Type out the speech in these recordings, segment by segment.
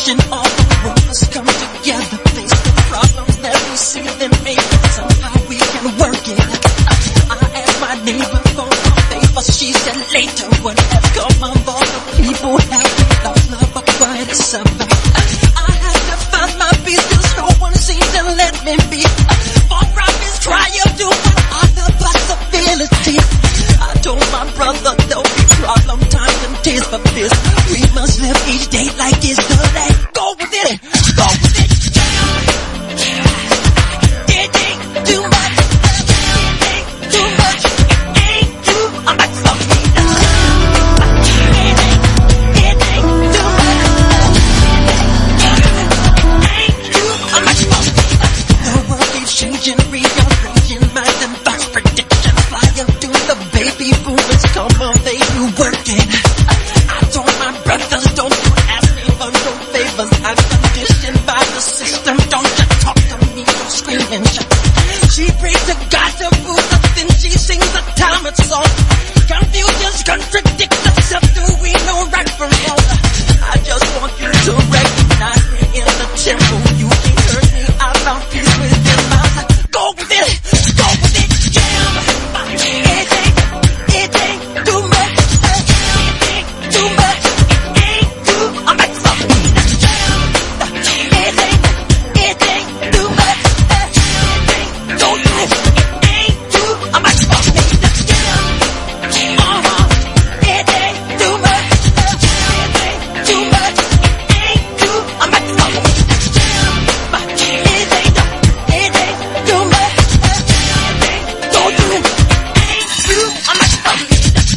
vision, all the world must come together, face the problems that we see them make. Somehow we can work it. I asked my neighbor for a favor, she said later when have come of all the people have lost love, but what it's about. I have to find my peace, cause no one seems to let me be. For promise, triumph, do what are the possibilities. I told my brother there'll be problem times and tears for this. We must live each day like it's the last. Go with it, go with it. It ain't too much. It ain't too much. It ain't too much for me. It ain't too much. It ain't too much for me. The world keeps changing, rearranging minds and thoughts, predictions. Fly up to the baby boomers, come on, they do working. I told my brothers, don't ask me for no favors. I'm conditioned by the system. Don't just talk to me, don't scream and shout. She prays to God to fool us, then she sings a Talmud song. Confusions contradict themselves. Do we know right from wrong? I just want you to recognize me in the temple. You ain't heard me, I found peace within my life. Go with it, go with it, jam. It ain't too much. It ain't too much. It ain't too much for me. It ain't too much. It ain't too much. It ain't too much for me. It ain't too much. It ain't too much. It ain't too much for me. It ain't too much. Don't do it. Ain't too much for me.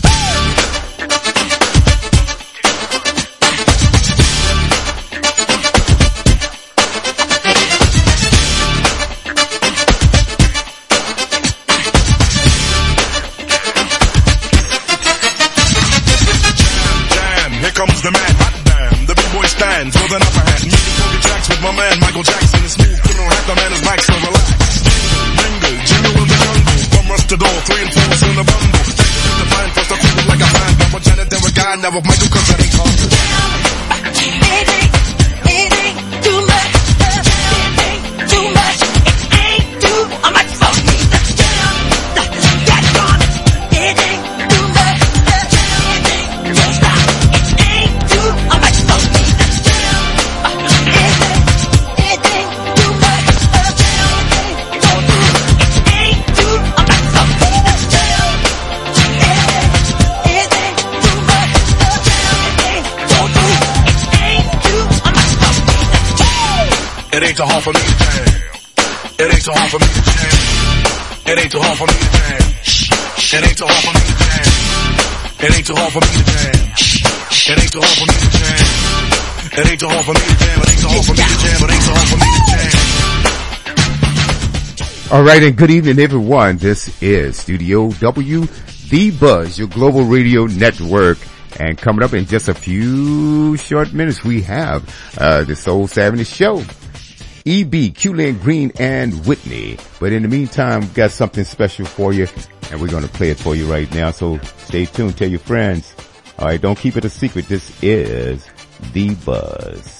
Damn, here comes the man, hot damn. The B-boy stands with an upper hand. Making funky tracks with my man Michael Jackson. The smooth criminal hat, the man is Mike, so relax. Jingle, jingle in the jungle. From rush to door, 3 and 4's in the bundle. Take the fine, first I feel it like a fan. Now a Janet, then a guy, now with Michael, cause that ain't hard. It ain't too much. It ain't too much. It ain't too much for me. That's gone. It ain't too much. It ain't just stop. It ain't too much for me. It ain't too much. Don't do it. It ain't too much for me. It ain't too much. Don't do it. It ain't too much for me. It ain't too hard for me to jam. It ain't too hard for me to jam. It ain't too hard for me to jam. It ain't too hard for me to jam. It ain't too hard for me to jam. It ain't too hard for me to jam. It ain't too hard for me to jam. It ain't too hard for me to jam. It ain't too hard for me to jam. All right, and good evening, everyone. This is Studio W, The Buzz, your global radio network. And coming up in just a few short minutes, we have the Soul 70 Show. EB, Q-Lin Green, and Whitney. But in the meantime, we've got something special for you, and we're going to play it for you right now. So stay tuned. Tell your friends. All right, don't keep it a secret. This is The Buzz.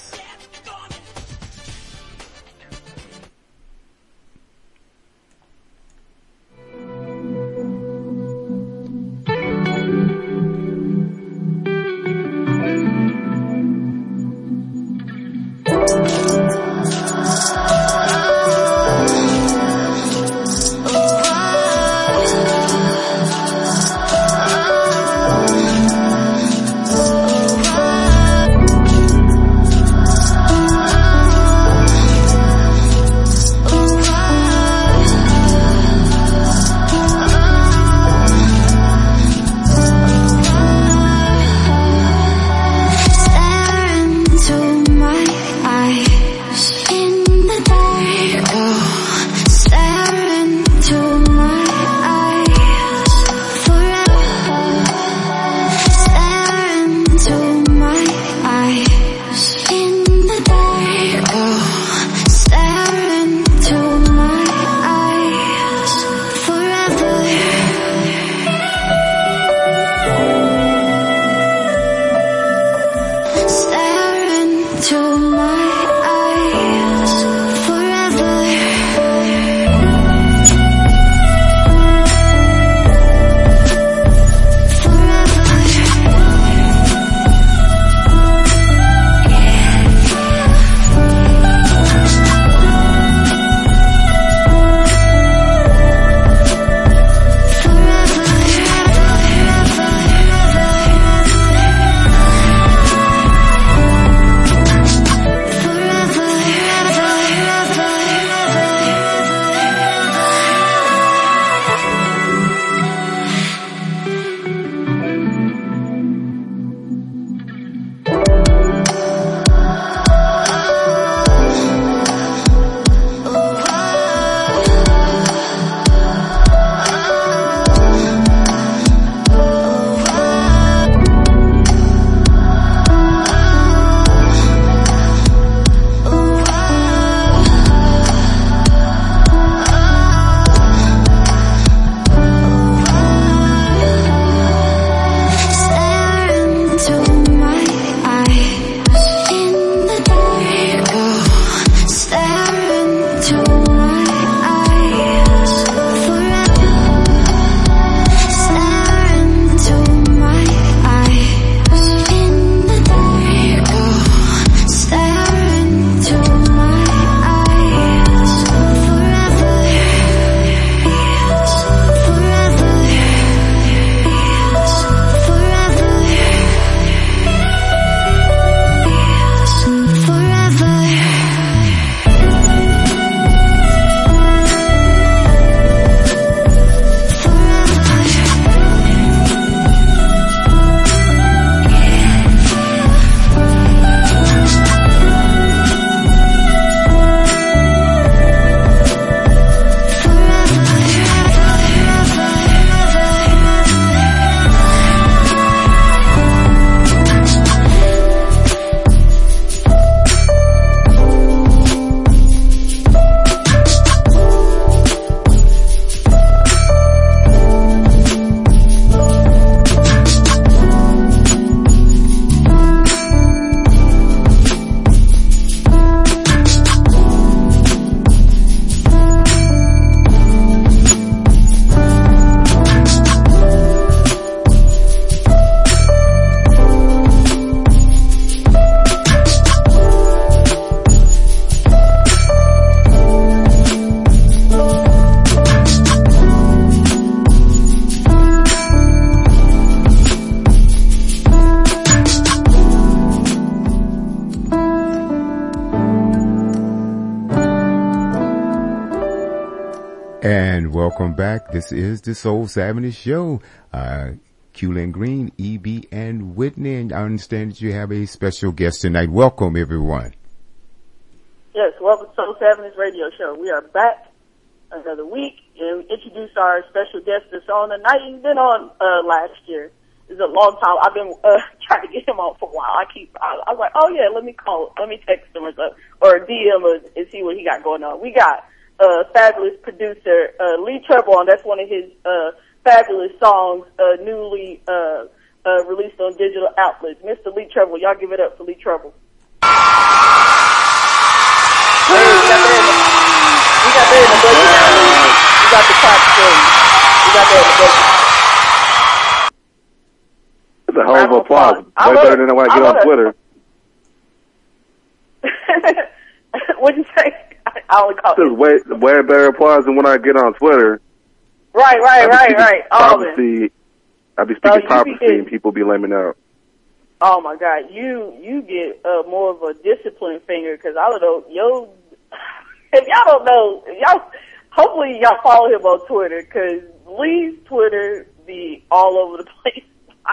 welcome back. This is the Soul Savage Show. Q-Lin Green, EB, and Whitney. And I understand that you have a special guest tonight. Welcome, everyone. Yes, welcome to Soul Savage Radio Show. We are back another week, and we introduced our special guest that's on the night he's been on last year. It's a long time. I've been trying to get him on for a while. I was like, oh yeah, let me text him or DM and see what he got going on. We got fabulous producer Lee Treble on. That's one of his fabulous songs, newly released on digital outlets. Mr. Lee Treble, y'all give it up for Lee Treble. Hey, we got that in the budget now. We got the clap for you. We got that in the budget. It's a hell of applause. Way better than when I get on Twitter. What'd you say? I only caught it. It's way better applause than when I get on Twitter. Right. I'll be speaking prophecy and people be laying out. Oh my God, you get more of a disciplined finger, because I don't know, if y'all don't know, hopefully y'all follow him on Twitter, because Lee's Twitter be all over the place.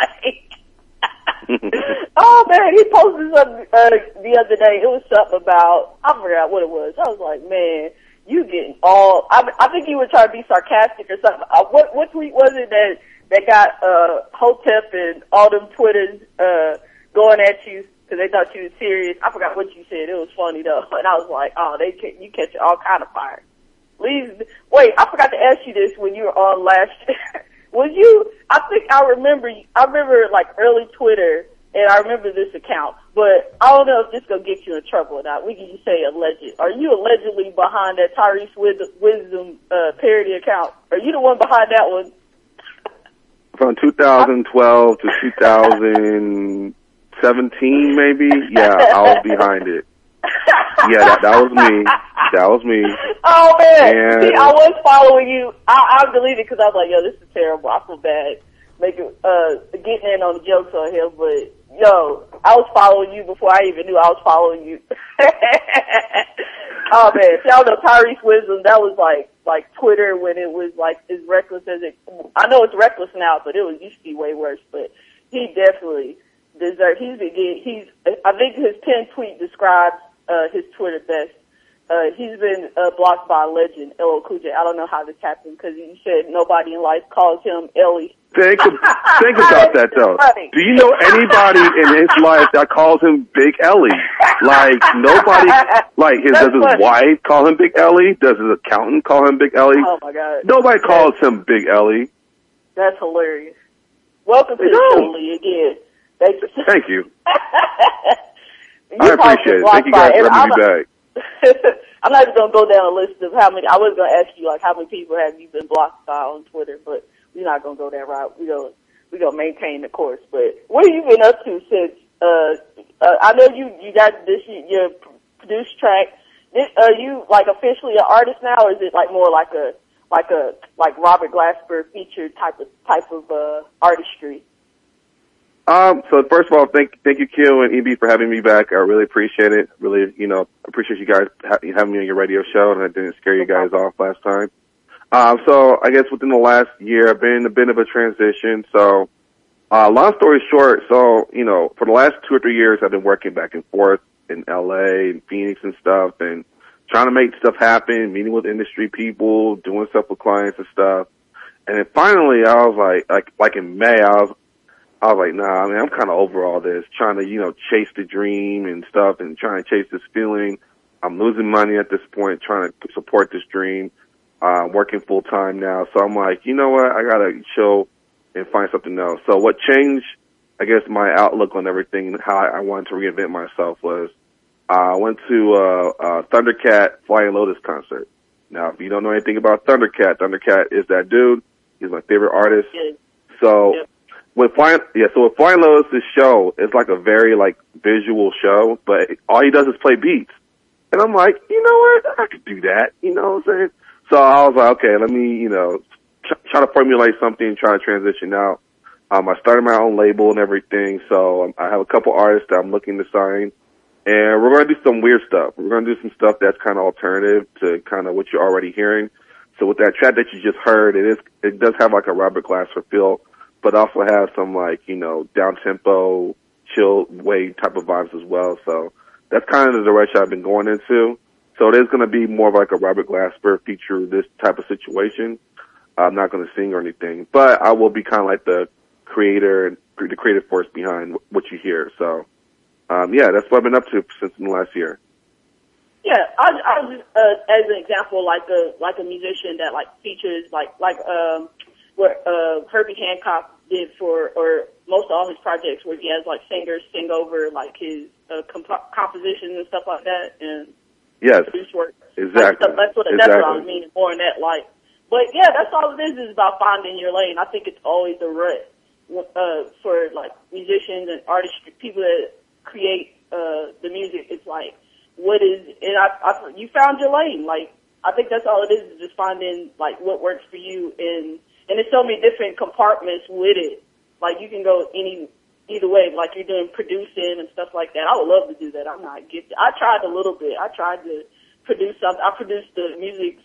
Oh man, he posted something the other day. It was something about, I forgot what it was. I was like, man, you getting all, I think you were trying to be sarcastic or something. What tweet was it that got Hotep and all them Twitters going at you because they thought you was serious? I forgot what you said. It was funny though, and I was like, oh, you catch all kind of fire. Wait, I forgot to ask you this when you were on last year. Was you? I remember like early Twitter, and I remember this account, but I don't know if this gonna get you in trouble or not. We can just say alleged. Are you allegedly behind that Tyrese Wisdom parody account? Are you the one behind that one? From 2012 to 2017, maybe. Yeah, I was behind it. Yeah, that was me. That was me. Oh man, and see, I was following you. I deleted because I was like, yo, this is terrible. I feel bad getting in on the jokes on him, but yo, I was following you before I even knew I was following you. Oh man, see, I don't know, Tyrese Wisdom, that was like Twitter when it was like as reckless as it. I know it's reckless now, but it used to be way worse. But he definitely deserves. I think his pinned tweet describes his Twitter best. He's been blocked by a legend, LL Cool J. I don't know how this happened because he said nobody in life calls him Ellie. Think about that though. Funny. Do you know anybody in his life that calls him Big Ellie? Like nobody. Like does his wife call him Big Ellie? Does his accountant call him Big Ellie? Oh my God. Nobody calls him Big Ellie. That's hilarious. Welcome to the show, Lee, again. Thank you. I appreciate it. Thank you guys for having me back. I'm not even going to go down a list of how many. I was going to ask you, like, how many people have you been blocked by on Twitter, but we're not going to go that route. We're going to maintain the course. But what have you been up to since, I know you got this, your produced track. Are you, like, officially an artist now, or is it, like, more like Robert Glasper featured type of artistry? So first of all, thank you, Q and EB, for having me back. I really appreciate it. Really, appreciate you guys having me on your radio show, and I didn't scare you guys off last time. So I guess within the last year, I've been in a bit of a transition. So, long story short, for the last 2 or 3 years, I've been working back and forth in LA and Phoenix and stuff, and trying to make stuff happen, meeting with industry people, doing stuff with clients and stuff. And then finally, I was like in May, I was like, nah, man, I'm kind of over all this, trying to, chase the dream and stuff and trying to chase this feeling. I'm losing money at this point, trying to support this dream. Working full time now. So I'm like, you know what? I gotta chill and find something else. So what changed, I guess, my outlook on everything and how I wanted to reinvent myself was, I went to, Thundercat Flying Lotus concert. Now, if you don't know anything about Thundercat is that dude. He's my favorite artist. So, with Flying Lotus' show, it's like a very, visual show, but all he does is play beats. And I'm like, you know what? I could do that. You know what I'm saying? So I was like, okay, let me, try to formulate something, try to transition out. I started my own label and everything, so I have a couple artists that I'm looking to sign. And we're going to do some weird stuff. We're going to do some stuff that's kind of alternative to kind of what you're already hearing. So with that track that you just heard, it does have like a Robert Glasper feel, but also has some like, you know, down-tempo, chill wave type of vibes as well. So that's kind of the direction I've been going into. So it is going to be more of like a Robert Glasper feature, this type of situation. I'm not going to sing or anything, but I will be kind of like the creator and the creative force behind what you hear. So, yeah, that's what I've been up to since the last year. Yeah, I was just, as an example, like a musician that like features like what Herbie Hancock did for, or most of all his projects, where he has like singers sing over like his compositions and stuff like that, and yes, produce work. Exactly. That's what I was meaning more in that light. But yeah, that's all it is about finding your lane. I think it's always a rut for like musicians and artists, people that create the music. It's like, what is, and you found your lane. Like, I think that's all it is just finding like what works for you, and there's so many different compartments with it. Like, you can go either way. Like, you're doing producing and stuff like that. I would love to do that. I'm not gifted. I tried a little bit. I tried to produce something. I produced the music,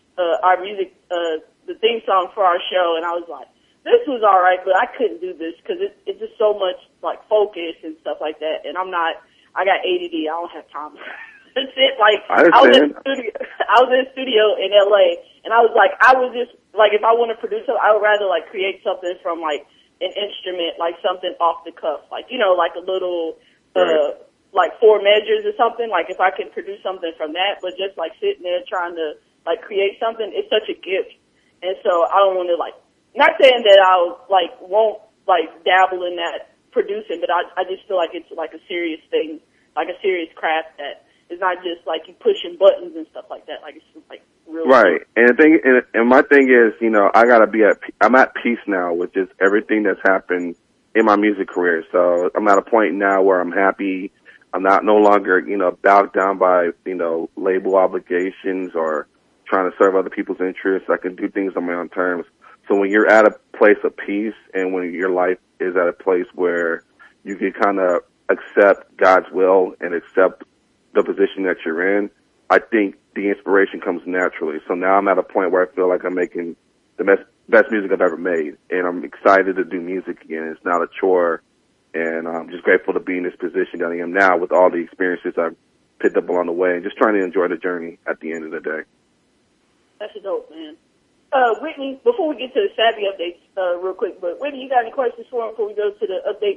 the theme song for our show, and I was like, this was all right, but I couldn't do this because it's just so much like focus and stuff like that, and I got ADD. I don't have time. That's it. Like, I was in the studio in LA, and I was like, if I want to produce something, I would rather like create something from like an instrument, like something off the cuff, like, you know, like a little, like 4 measures or something. Like, if I could produce something from that, but just like sitting there trying to like create something, it's such a gift. And so I don't want to like, not saying that won't like dabble in that producing, but I just feel like it's like a serious thing, like a serious craft that is not just like you pushing buttons and stuff like that. Like, it's like real. Right. And my thing is, you know, I'm at peace now with just everything that's happened in my music career. So I'm at a point now where I'm happy. I'm no longer, you know, bogged down by, you know, label obligations or trying to serve other people's interests. I can do things on my own terms. So when you're at a place of peace and when your life is at a place where you can kind of accept God's will and accept the position that you're in, I think the inspiration comes naturally. So now I'm at a point where I feel like I'm making the best music I've ever made, and I'm excited to do music again. It's not a chore, and I'm just grateful to be in this position that I am now with all the experiences I've picked up along the way, and just trying to enjoy the journey at the end of the day. That's dope, man. Whitney, before we get to the Savvy updates, real quick, but Whitney, you got any questions for him before we go to the update?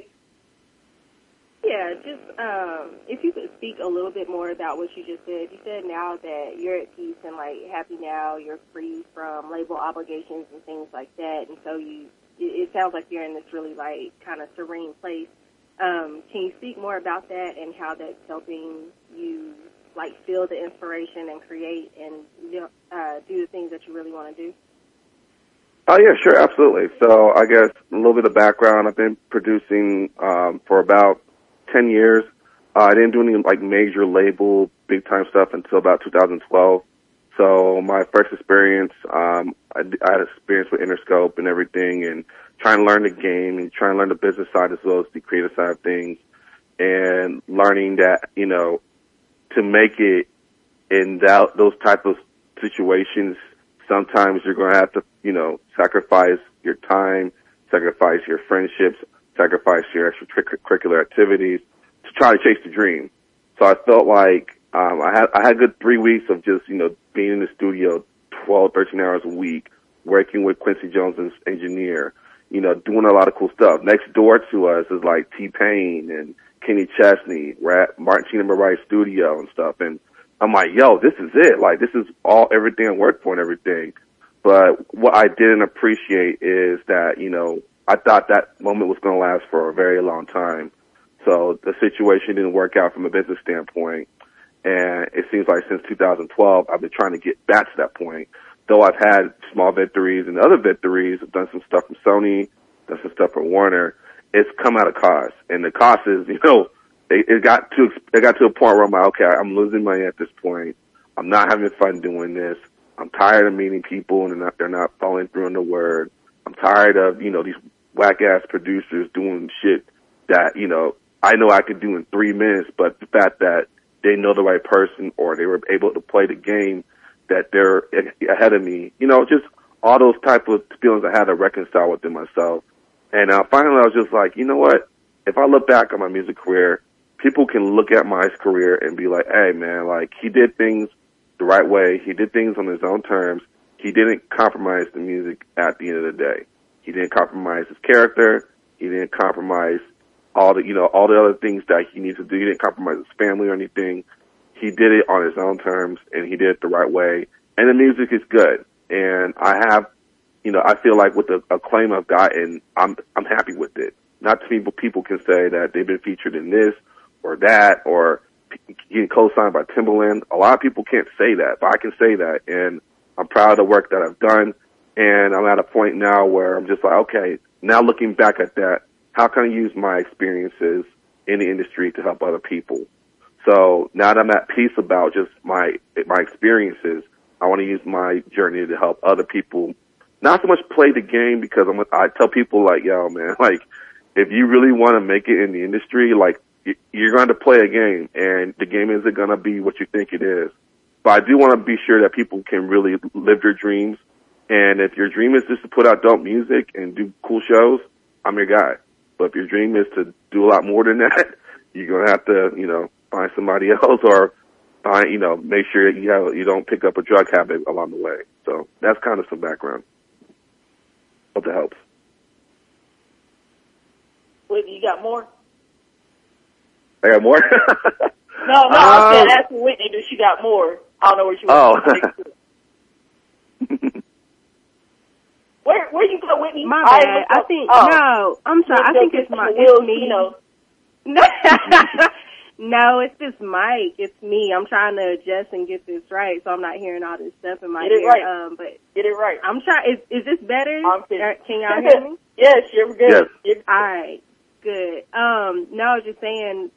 Yeah, just if you could speak a little bit more about what you just said. You said now that you're at peace and like happy now, you're free from label obligations and things like that, and so it sounds like you're in this really like kind of serene place. Can you speak more about that and how that's helping you like feel the inspiration and create and do the things that you really want to do? Oh yeah, sure, absolutely. So I guess a little bit of background. I've been producing for about 10 years. I didn't do any like major label big time stuff until about 2012. So my first experience, I had experience with Interscope and everything, and trying to learn the game and trying to learn the business side as well as the creative side of things, and learning that, you know, to make it in those type of situations, sometimes you're going to have to, you know, sacrifice your time, sacrifice your friendships, sacrifice your extracurricular activities to try to chase the dream. So I felt like I had a good 3 weeks of just, you know, being in the studio 12, 13 hours a week, working with Quincy Jones as engineer, you know, doing a lot of cool stuff. Next door to us is like T-Pain and Kenny Chesney. We're at Martina Mariah studio and stuff. And I'm like, yo, this is it. Like, this is everything I worked for and everything. But what I didn't appreciate is that, you know, I thought that moment was going to last for a very long time. So the situation didn't work out from a business standpoint. And it seems like since 2012, I've been trying to get back to that point. Though I've had small victories and other victories, I've done some stuff from Sony, done some stuff for Warner. It's come at a cost. And the cost is, you know, it got to a point where I'm like, okay, I'm losing money at this point. I'm not having fun doing this. I'm tired of meeting people and they're not following through on the word. I'm tired of, you know, these whack ass producers doing shit that, you know I could do in 3 minutes, but the fact that they know the right person or they were able to play the game that they're ahead of me. You know, just all those type of feelings I had to reconcile within myself. And finally I was just like, you know what? If I look back on my music career, people can look at my career and be like, hey man, like he did things the right way. He did things on his own terms. He didn't compromise the music at the end of the day. He didn't compromise his character. He didn't compromise all the other things that he needs to do. He didn't compromise his family or anything. He did it on his own terms and he did it the right way. And the music is good. And I feel like with the acclaim I've gotten, I'm happy with it. Not too many people can say that they've been featured in this or that or getting co-signed by Timbaland. A lot of people can't say that, but I can say that. And I'm proud of the work that I've done. And I'm at a point now where I'm just like, okay, now looking back at that, how can I use my experiences in the industry to help other people? So now that I'm at peace about just my experiences, I want to use my journey to help other people. Not so much play the game because I tell people like, yo, man, like if you really want to make it in the industry, like you're going to play a game and the game isn't going to be what you think it is. But I do want to be sure that people can really live their dreams. And if your dream is just to put out dope music and do cool shows, I'm your guy. But if your dream is to do a lot more than that, you're going to have to, find somebody else or make sure that you don't pick up a drug habit along the way. So that's kind of some background. Hope that helps. Whitney, you got more? I got more? No, I was asking Whitney, does she got more? I don't know where she was. Where you go, Whitney? My bad. I think, no, I'm sorry. I think it's me. No, it's this mic. It's me. I'm trying to adjust and get this right, so I'm not hearing all this stuff in my ear. Right. But get it right. I'm trying. Is this better? Can y'all hear me? Yes, you're good. Yes. All right, good. No, I was just saying,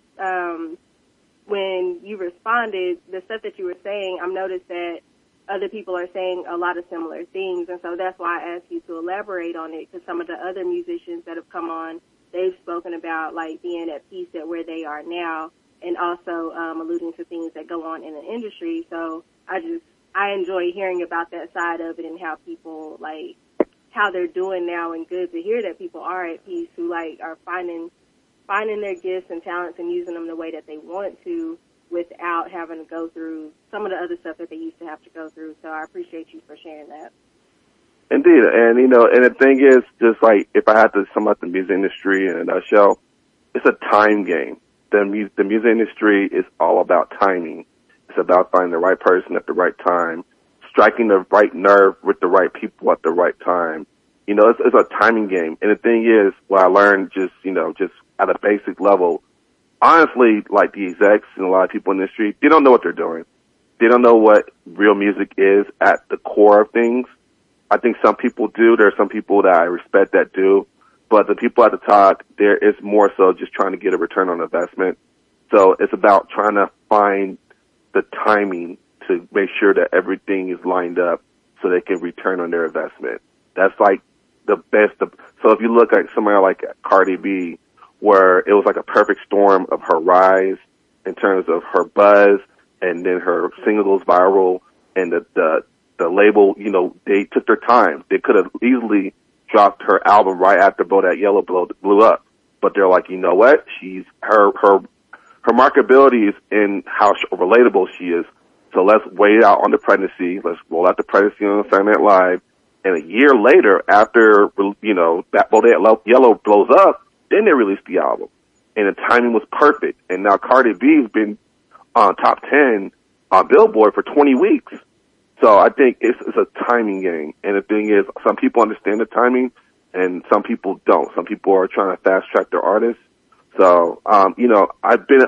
when you responded, the stuff that you were saying, I've noticed that other people are saying a lot of similar things, and so that's why I asked you to elaborate on it, because some of the other musicians that have come on, they've spoken about like being at peace at where they are now, and also alluding to things that go on in the industry. So I enjoy hearing about that side of it and how people like how they're doing now, and good to hear that people are at peace who like are finding their gifts and talents and using them the way that they want to, without having to go through some of the other stuff that they used to have to go through. So I appreciate you for sharing that. Indeed. And, and the thing is, just like, if I had to sum up the music industry in a nutshell, it's a time game. The music industry is all about timing. It's about finding the right person at the right time, striking the right nerve with the right people at the right time. It's a timing game. And the thing is, what I learned just at a basic level, honestly, like the execs and a lot of people in the industry, they don't know what they're doing. They don't know what real music is at the core of things. I think some people do. There are some people that I respect that do. But the people at the top, there is more so just trying to get a return on investment. So it's about trying to find the timing to make sure that everything is lined up so they can return on their investment. That's like the best. So if you look at somebody like Cardi B, where it was like a perfect storm of her rise in terms of her buzz, and then her single goes viral, and the label, they took their time. They could have easily dropped her album right after Bodak Yellow blew up, but they're like, you know what? Her marketability is in how relatable she is. So let's wait out on the pregnancy. Let's roll out the pregnancy on Saturday Night Live, and a year later, after that Bodak Yellow blows up, then they released the album, and the timing was perfect. And now Cardi B's been on top 10 on Billboard for 20 weeks. So I think it's a timing game. And the thing is, some people understand the timing, and some people don't. Some people are trying to fast track their artists. So, I've been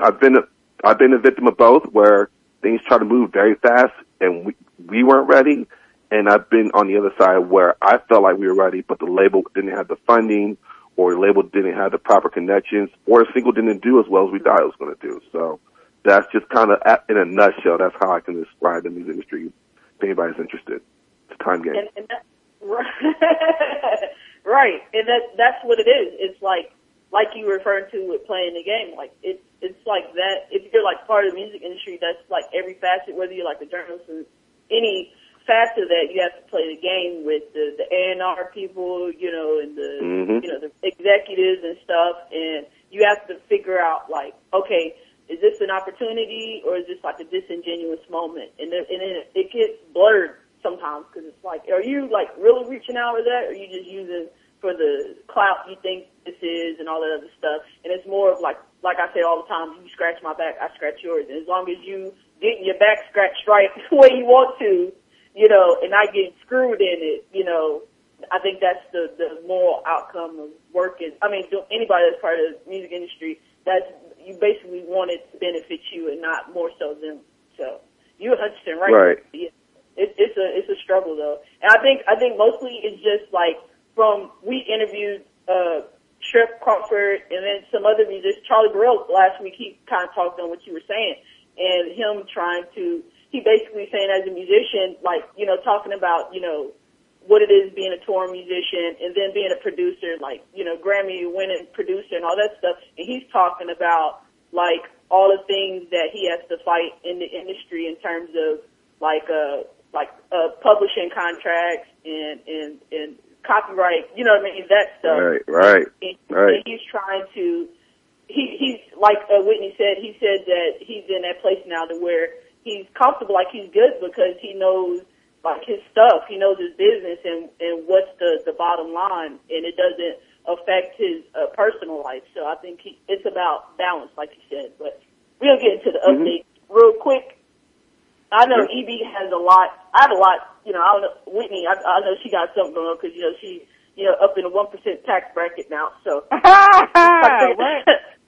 a victim of both, where things try to move very fast, and we weren't ready. And I've been on the other side where I felt like we were ready, but the label didn't have the funding, or the label didn't have the proper connections, or the single didn't do as well as we thought it was going to do. So that's just kind of, in a nutshell, that's how I can describe the music industry, if anybody's interested. It's a time game. And that's, right. And that's what it is. It's like you referred to with playing the game. Like, it's like that. If you're like part of the music industry, that's like every facet, whether you're like a journalist or any facet that you have to play the game with the A&R people, you know, and the you know, the executives and stuff, and you have to figure out like, okay, is this an opportunity or is this like a disingenuous moment? And then it gets blurred sometimes because it's like, are you like really reaching out with that, or are you just using for the clout you think this is and all that other stuff? And it's more of like I say all the time, you scratch my back, I scratch yours. And as long as you getting your back scratched right the way you want to, you know, and not getting screwed in it, you know, I think that's the moral outcome of working. I mean, anybody that's part of the music industry, that's, you basically want it to benefit you and not more so them. So you're 100% right. Right. Yeah. It's a struggle though. And I think mostly it's just like we interviewed, Trip Crawford and then some other musicians, Charlie Burrell last week, he kind of talked on what you were saying and him he basically saying as a musician, like, you know, talking about, you know, what it is being a touring musician and then being a producer, like, you know, Grammy winning producer and all that stuff. And he's talking about like all the things that he has to fight in the industry in terms of like publishing contracts and copyright, you know what I mean, that stuff. Right. And he's trying to, he's like Whitney said, he said that he's in that place now to where he's comfortable, like he's good because he knows like his stuff, he knows his business and what's the bottom line, and it doesn't affect his personal life. So I think it's about balance, like you said. But we'll get into the update real quick. I know EB has a lot. I have a lot. You know, I don't know, Whitney, I know she got something going on because, you know, she, you know, up in a 1% tax bracket now. So, what?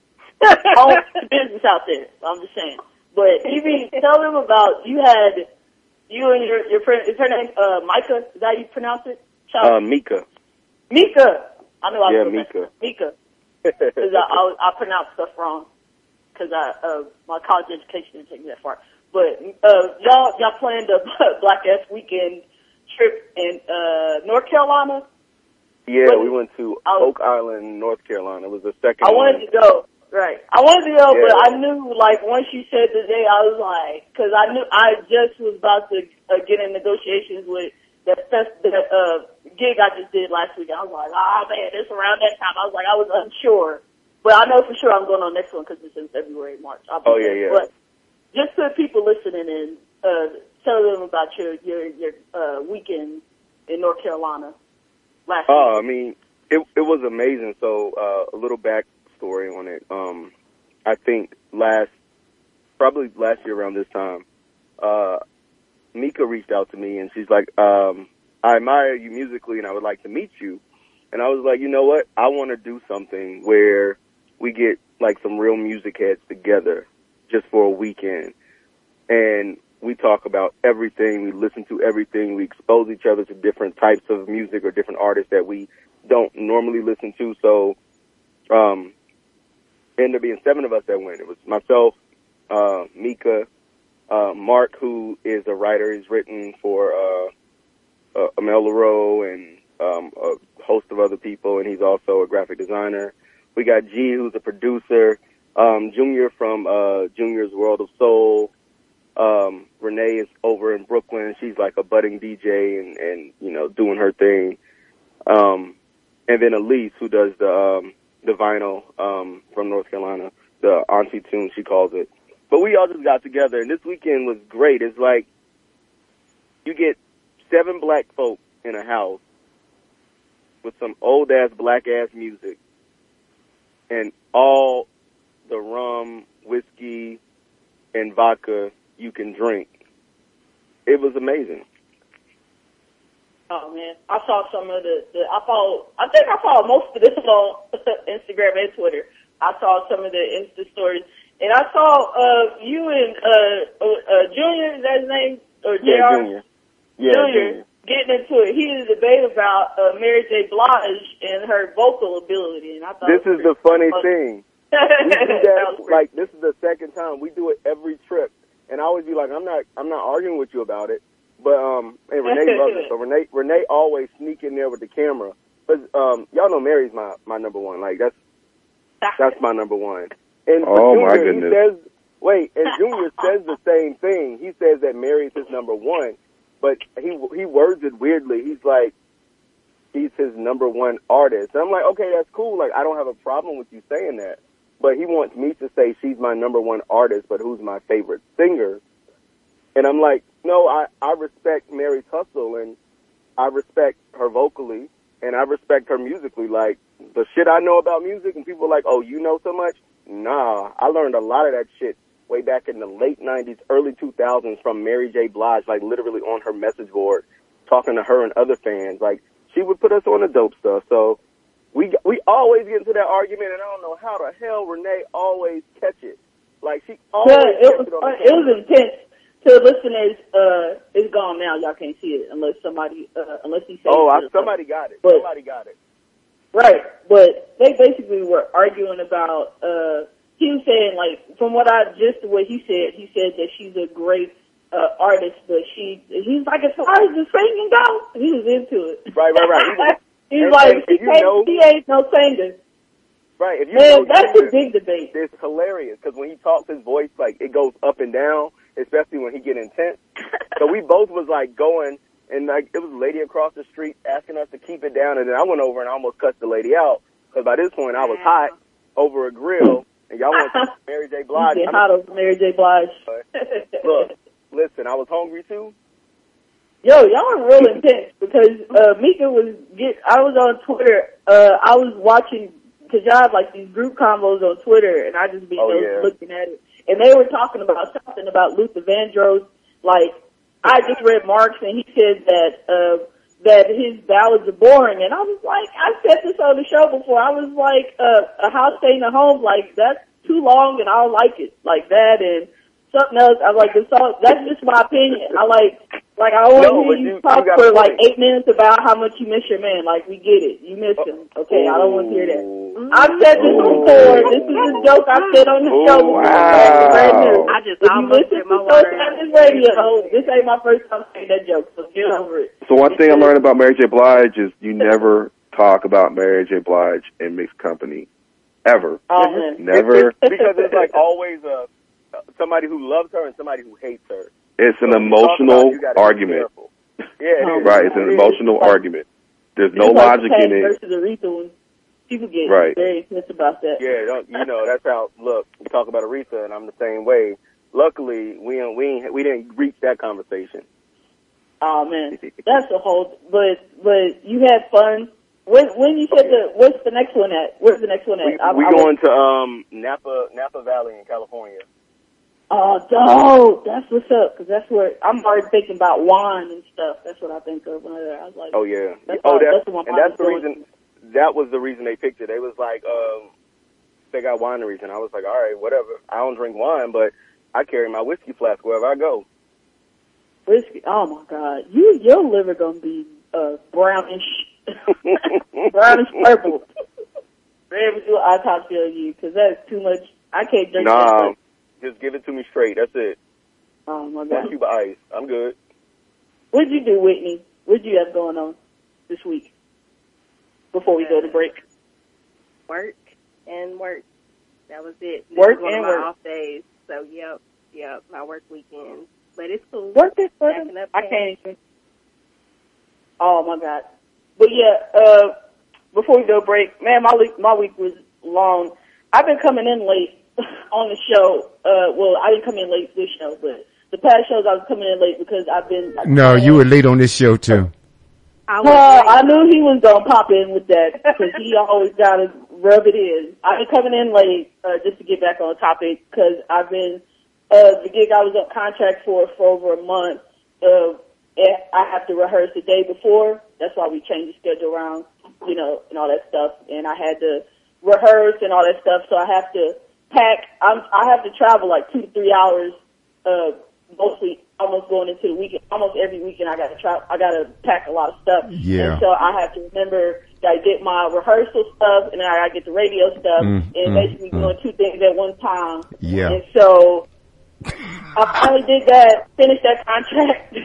All the business out there. I'm just saying. But EB, tell them about, you and your friend, is her name, Micah? Is that how you pronounce it? Mika. Mika. I know I Mika. Mika. Cause I pronounce stuff wrong. Cause my college education didn't take me that far. But, y'all planned a Black Ass Weekend trip in, North Carolina? Yeah, we went to Oak Island, North Carolina. It was the second I wanted to go. Right. I wanted to go, Yeah. but I knew, like, once you said the day, I was like, cause I knew, I just was about to get in negotiations with the gig I just did last week. I was like, man, it's around that time. I was like, I was unsure. But I know for sure I'm going on next one cause it's in February, March. Yeah. But just for people listening in, tell them about your weekend in North Carolina last week. I mean, it was amazing. So, a little backstory on it. I think probably last year around this time, Mika reached out to me and she's like, I admire you musically and I would like to meet you. And I was like, you know what? I want to do something where we get like some real music heads together just for a weekend. And we talk about everything. We listen to everything. We expose each other to different types of music or different artists that we don't normally listen to. So, ended up being 7 of us that went. It was myself, Mika, Mark, who is a writer. He's written for Amel Leroux and a host of other people, and he's also a graphic designer. We got G, who's a producer, Junior from Junior's World of Soul. Renee is over in Brooklyn. She's like a budding DJ and you know, doing her thing. And then Elise, who does the vinyl from North Carolina, the Auntie Tune, she calls it. But we all just got together, and this weekend was great. It's like you get 7 black folk in a house with some old-ass, black-ass music and all the rum, whiskey, and vodka you can drink. It was amazing. Oh man, I saw some of I think I follow most of this on Instagram and Twitter. I saw some of the Insta stories, and I saw you and Junior, is that his name? Or JR? Junior. Yeah, Junior. Getting into it. He had a debate about Mary J. Blige and her vocal ability, and I thought this is the funny thing. We do that, that like, this is the second time. We do it every trip. And I always be like, I'm not arguing with you about it. But, and Renee loves it. So Renee always sneak in there with the camera. But, y'all know Mary's my number one. Like, that's my number one. And Oh, Junior, my goodness. and Junior says the same thing. He says that Mary's his number one. but he words it weirdly. He's like, he's his number one artist. And I'm like, okay, that's cool. Like, I don't have a problem with you saying that. But he wants me to say she's my number one artist, but who's my favorite singer? And I'm like, no, I respect Mary's hustle, and I respect her vocally, and I respect her musically. Like, the shit I know about music, and people are like, oh, you know so much? Nah, I learned a lot of that shit way back in the late 90s, early 2000s from Mary J. Blige, like literally on her message board, talking to her and other fans. Like, she would put us on the dope stuff. So we always get into that argument, and I don't know how the hell Renee always catch it. Like, she always it was intense. To listeners, it's gone now. Y'all can't see it unless somebody, unless he says. Somebody got it. Somebody got it. Right, but they basically were arguing about. He was saying, like, from what he said that she's a great artist, but he's like, as far as the singing goes, he was into it. Right. He's like, she ain't no singer. Right. If you Man, that's a big debate. It's hilarious because when he talks, his voice, like, it goes up and down, especially when he get intense. So we both was like going, and like it was a lady across the street asking us to keep it down, and then I went over and almost cussed the lady out because by this point I was hot over a grill, and y'all want to Mary J. Blige. You get hot over Mary J. Blige. Look, listen, I was hungry too. Yo, y'all are real intense because Mika I was on Twitter. I was watching because y'all have like these group combos on Twitter, and I just be looking at it. And they were talking about something about Luther Vandross. Like, I just read Marx, and he said that his ballads are boring. And I was like, I said this on the show before. I was like, A House Ain't a Home. Like, that's too long, and I don't like it. Like that, and something else. I was like, the song. That's just my opinion. I want to hear you talk for like 8 minutes about how much you miss your man. Like, we get it. You miss him. Okay, I don't want to hear that. I've said this before. This is a joke I've said on the show before. Wow. I just almost said my water. Radio, this ain't my first time saying that joke, so get over it. So one thing I learned about Mary J. Blige is you never talk about Mary J. Blige in mixed company. Ever. Never. Because it's like always somebody who loves her and somebody who hates her. It's an emotional argument. Yeah, right. It's an emotional argument. There's no logic in it. Versus Aretha one. People get very intense about that. Yeah, that's how. Look, we talk about Aretha, and I'm the same way. Luckily, we didn't reach that conversation. Oh man, that's a whole. But you had fun. When you said what's the next one at? Where's the next one at? We going to Napa Valley in California. Oh, dope. That's what's up, because that's where I'm already thinking about wine and stuff. That's what I think of when I was like, oh yeah, that's the reason. That was the reason they picked it. They was like, they got wineries, and I was like, all right, whatever. I don't drink wine, but I carry my whiskey flask wherever I go. Whiskey? Oh my God, your liver gonna be brownish, brownish purple. Maybe do an autopsy on you, because that's too much. I can't drink that much. Just give it to me straight. That's it. Oh my God. 1 cube of ice. I'm good. What'd you do, Whitney? What'd you have going on this week before we go to break? Work and work. That was it. This Work was one and of my work. off days. So yep, my work weekend. But it's cool. Work is fun. I can't even. Oh my God. But yeah, before we go break, man, my week was long. I've been coming in late on the show. I didn't come in late this show, but the past shows I was coming in late because I've been. No, you were late on this show too. I knew he was gonna pop in with that because he always gotta rub it in. I've been coming in late just to get back on topic because I've been the gig I was on contract for over a month. I have to rehearse the day before. That's why we changed the schedule around, and all that stuff. And I had to rehearse and all that stuff, so I have to pack. I have to travel like 2 to 3 hours, mostly almost going into the weekend. Almost every weekend I gotta pack a lot of stuff. Yeah. And so I have to remember that I get my rehearsal stuff and then I gotta get the radio stuff and basically doing 2 things at one time. Yeah. And so I finally did that, finished that contract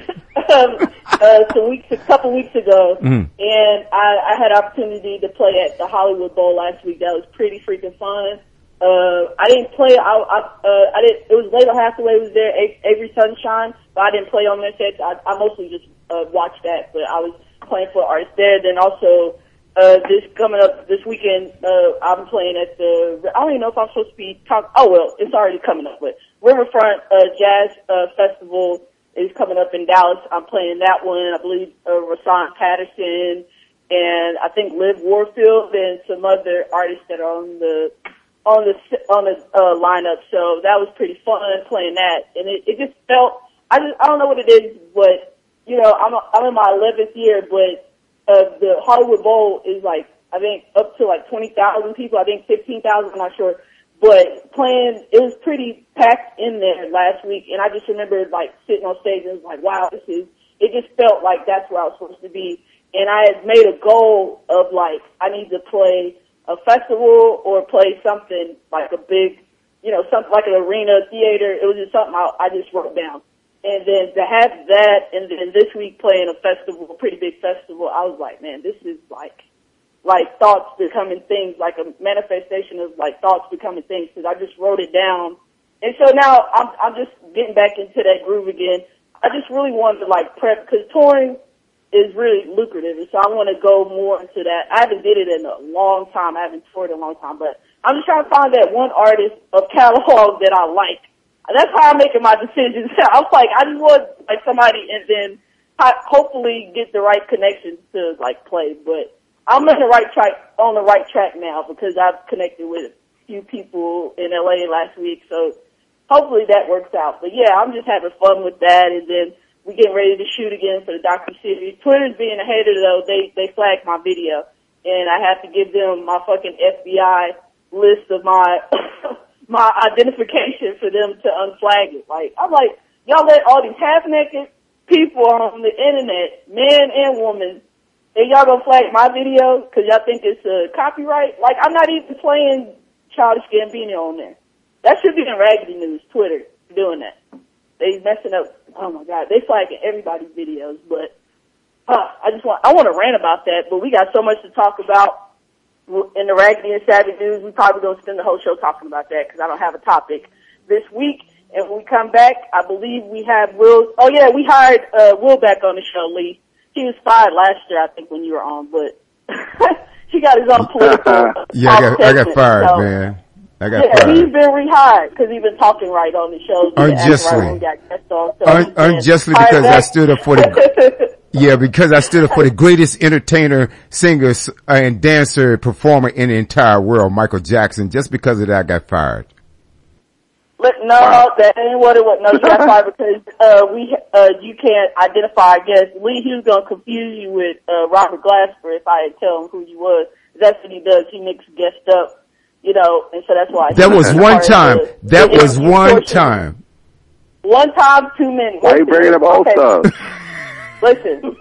a couple weeks ago, and I had opportunity to play at the Hollywood Bowl last week. That was pretty freaking fun. I didn't play. I didn't. It was Layla Hathaway was there. Avery Sunshine, but I didn't play on their sets. I mostly just watched that, but I was playing for artists there. Then also this coming up this weekend, I'm playing at the. I don't even know if I'm supposed to be talking. Oh well, it's already coming up. But Riverfront Jazz Festival is coming up in Dallas. I'm playing that one. I believe Rasan Patterson and I think Liv Warfield and some other artists that are on the lineup. So that was pretty fun playing that, and it just felt. I don't know what it is, but you know, I'm in my 11th year, but the Hollywood Bowl is like I think up to like 20,000 people. I think 15,000. I'm not sure. But playing, it was pretty packed in there last week, and I just remember like sitting on stage and was like, wow, it just felt like that's where I was supposed to be. And I had made a goal of like, I need to play a festival or play something like a big, you know, something like an arena theater. It was just something I just wrote down. And then to have that, and then this week playing a festival, a pretty big festival, I was like, man, this is like thoughts becoming things, like a manifestation of like thoughts becoming things, because I just wrote it down. And so now I'm just getting back into that groove again. I just really wanted to like prep, because touring is really lucrative, and so I want to go more into that. I haven't did it in a long time. I haven't toured in a long time, but I'm just trying to find that one artist of catalog that I like. That's how I'm making my decisions. I was like, I just want like somebody, and then hopefully get the right connections to like play. But I'm on the right track now, because I've connected with a few people in LA last week, so hopefully that works out. But yeah, I'm just having fun with that, and then we're getting ready to shoot again for the docu-series. Twitter's being a hater though. They flagged my video, and I have to give them my fucking FBI list of my my identification for them to unflag it. Like, I'm like, y'all let all these half-naked people on the internet, man and woman, and y'all gonna flag my video because y'all think it's copyright? Like, I'm not even playing Childish Gambino on there. That should be in Raggedy News, Twitter, doing that. They messing up. Oh my God, they flagging everybody's videos. But I want to rant about that. But we got so much to talk about in the Raggedy and Savage News. We probably gonna spend the whole show talking about that because I don't have a topic this week. And when we come back, I believe we have Will. Oh yeah, we hired Will back on the show, Lee. He was fired last year, I think, when you were on, but he got his own political. Yeah, I got fired, so, man. I got fired. He's been rehired because he's been talking right on the show. Unjustly. So unjustly because I stood up for the. Yeah, because I stood up for the greatest entertainer, singer, and dancer, performer in the entire world, Michael Jackson. Just because of that, I got fired. No, that ain't what it was. No, you got fired because you can't identify. I guess Lee, he was gonna confuse you with Robert Glasper if I had tell him who you was. That's what he does. He mixes guests up, you know, and so that's why. That was one time. That was one time. One time, too many. Why are you bringing up old stuff? Listen,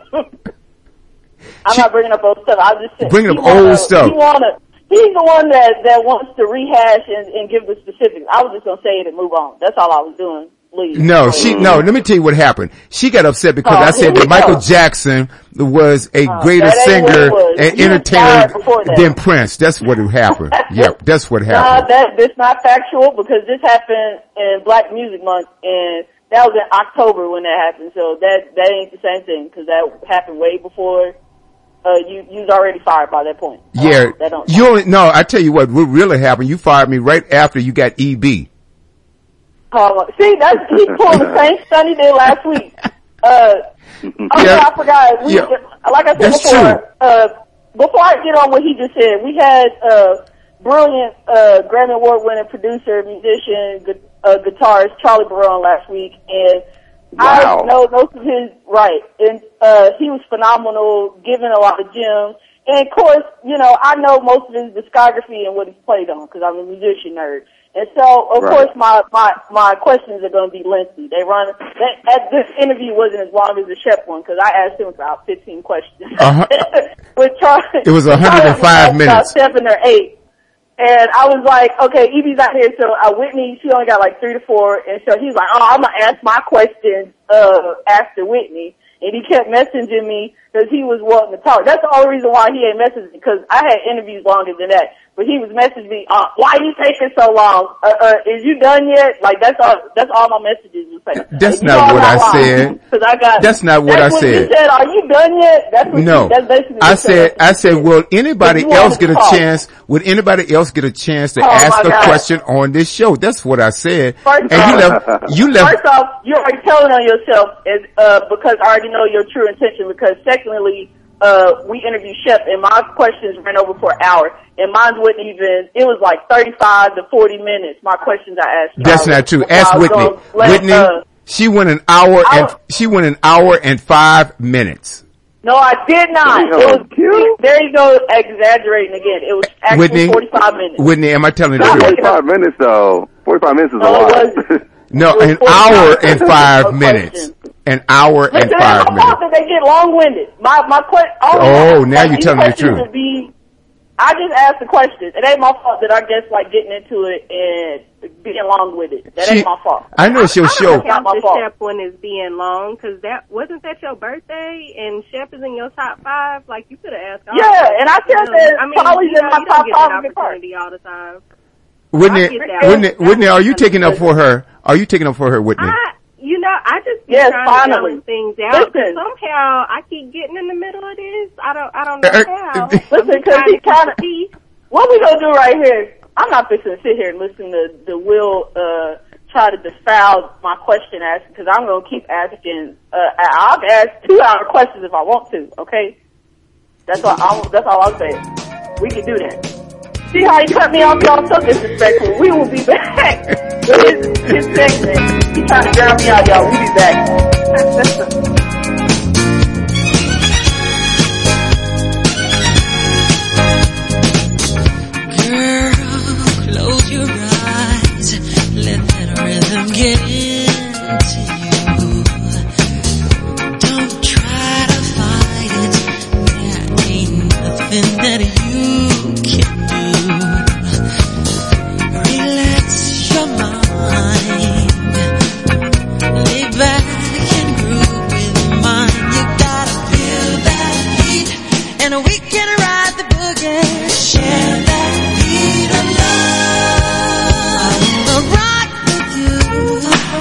I'm not bringing up old stuff. I'm just saying. Bringing up old stuff. He's the one that wants to rehash and give the specifics. I was just gonna say it and move on. That's all I was doing. Leave. No, let me tell you what happened. She got upset because I said that Michael Jackson was a greater singer and entertainer than Prince. That's what happened. Yeah, that's what happened. That's not factual because this happened in Black Music Month, and that was in October when that happened. So that ain't the same thing because that happened way before. You was already fired by that point. Yeah. I tell you what really happened. You fired me right after you got EB. See, he's pulling the same stunt he did last week. I forgot. Like I said before I get on what he just said, we had, brilliant, Grammy Award winning producer, musician, guitarist Charlie Barone last week, and wow. I know most of his, right, and he was phenomenal, giving a lot of gems, and of course, you know, I know most of his discography and what he's played on, because I'm a musician nerd, and so, of course, my questions are going to be lengthy. This interview wasn't as long as the Shep one, because I asked him about 15 questions. With Charlie, it was 105 minutes. About 7 or 8. And I was like, okay, Evie's not here, so Whitney, she only got like 3 to 4, and so he's like, I'm gonna ask my questions after Whitney, and he kept messaging me because he was wanting to talk. That's the only reason why he ain't messaging me, because I had interviews longer than that. but he was messaging me, why you taking so long? Is you done yet? Like, that's all my messages would say. That's not what I said. That's not what I said. You said, are you done yet? That's what that's basically what I said, will anybody else get a chance? Would anybody else get a chance to ask a question on this show? That's what I said. First off, you're already telling on yourself, because I already know your true intention, because secondly, we interviewed Shep and my questions ran over for an hour and mine wouldn't even, it was like 35 to 40 minutes, my questions I asked. That's not true. Ask Whitney. Whitney, she went an hour and 5 minutes. No, I did not. There you go, exaggerating again. It was actually Whitney, 45 minutes. Whitney, am I telling the truth? 45 minutes though. 45 minutes is a lot. No, an hour and 5 minutes. An hour and 5 minutes. That they get long-winded. My question. Oh, now you're telling the truth. I just asked the question. It ain't my fault that I guess like getting into it and being long-winded. That ain't my fault. I know it's your show. I don't count the Shep one as being long, because wasn't that your birthday and Shep is in your top 5? Like, you could have asked. And I said that Polly's in my top 5 opportunity all the time. Whitney, are you taking up for her? Are you taking up for her, Whitney? I just be trying to balance things out. Somehow I keep getting in the middle of this. I don't know how. Listen, because he kind of. What we gonna do right here? I'm not fixing to sit here and listen to Will try to disfoul my question asking, because I'm gonna keep asking. I'll ask 2-hour questions if I want to. Okay, that's all I'll say. We can do that. See how he cut me off, y'all? So disrespectful. We will be back with his segment. He trying to drown me out, y'all. We'll be back. Girl, close your eyes. Let that rhythm get into you. Don't try to fight it. There ain't nothing that you can do. Relax your mind. Lay back and groove with mine. You gotta feel that beat, and we can ride the boogie. Share that beat of love. I wanna rock with you.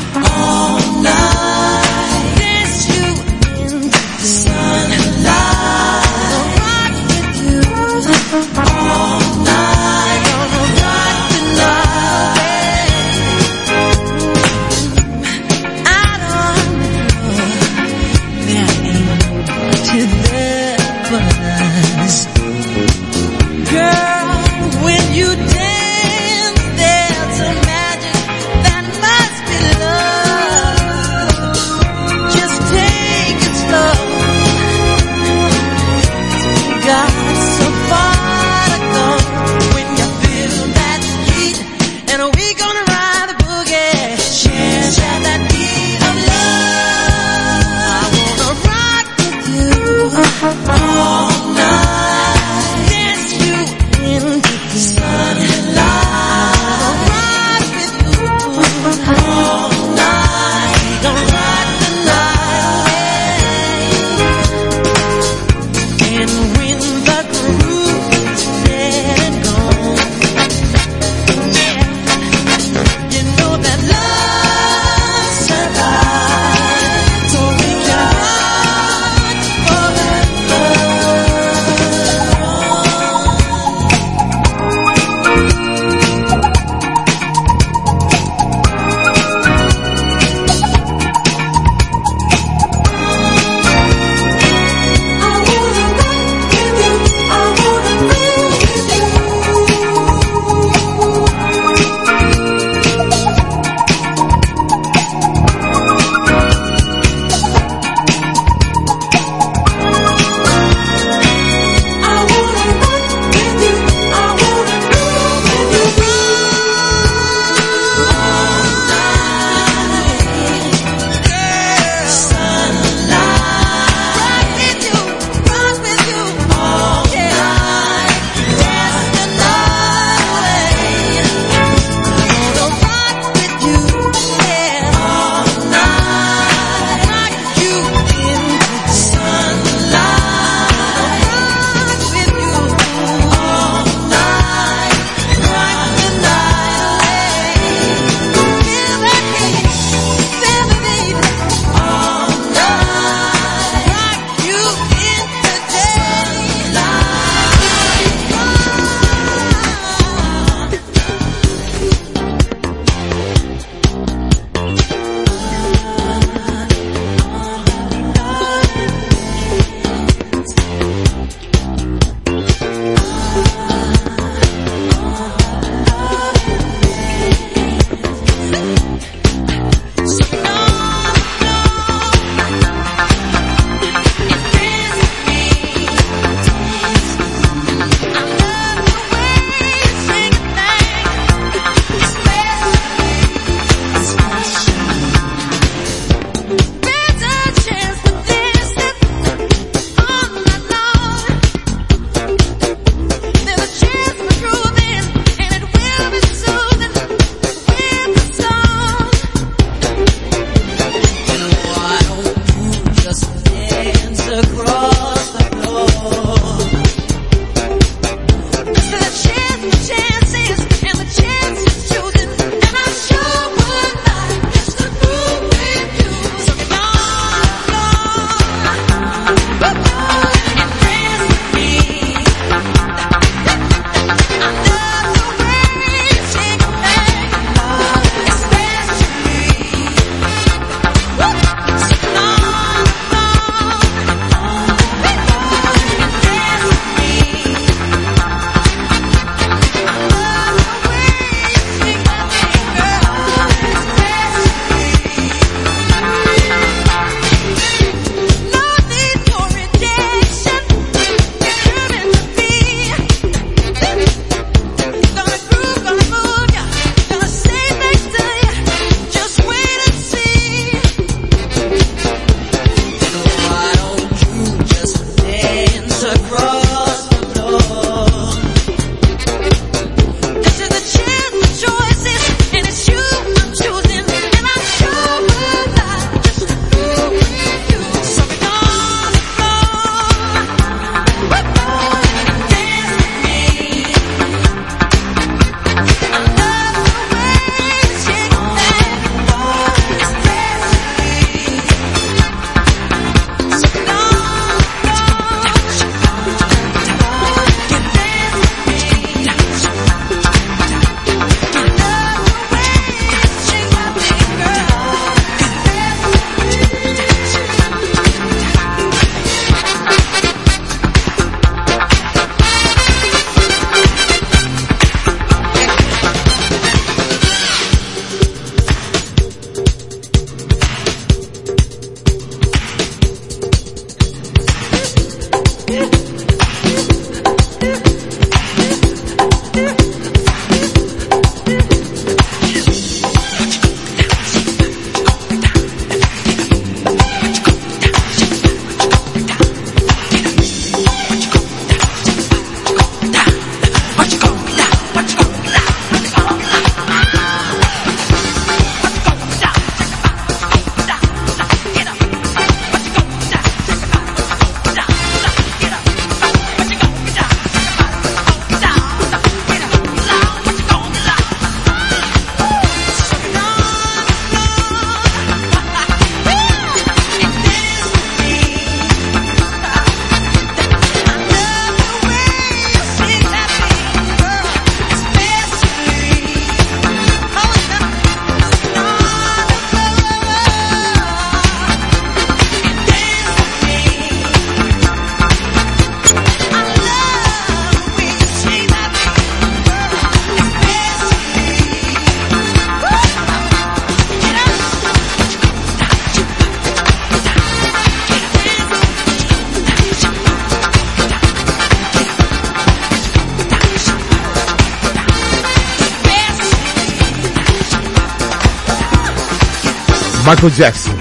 Michael Jackson,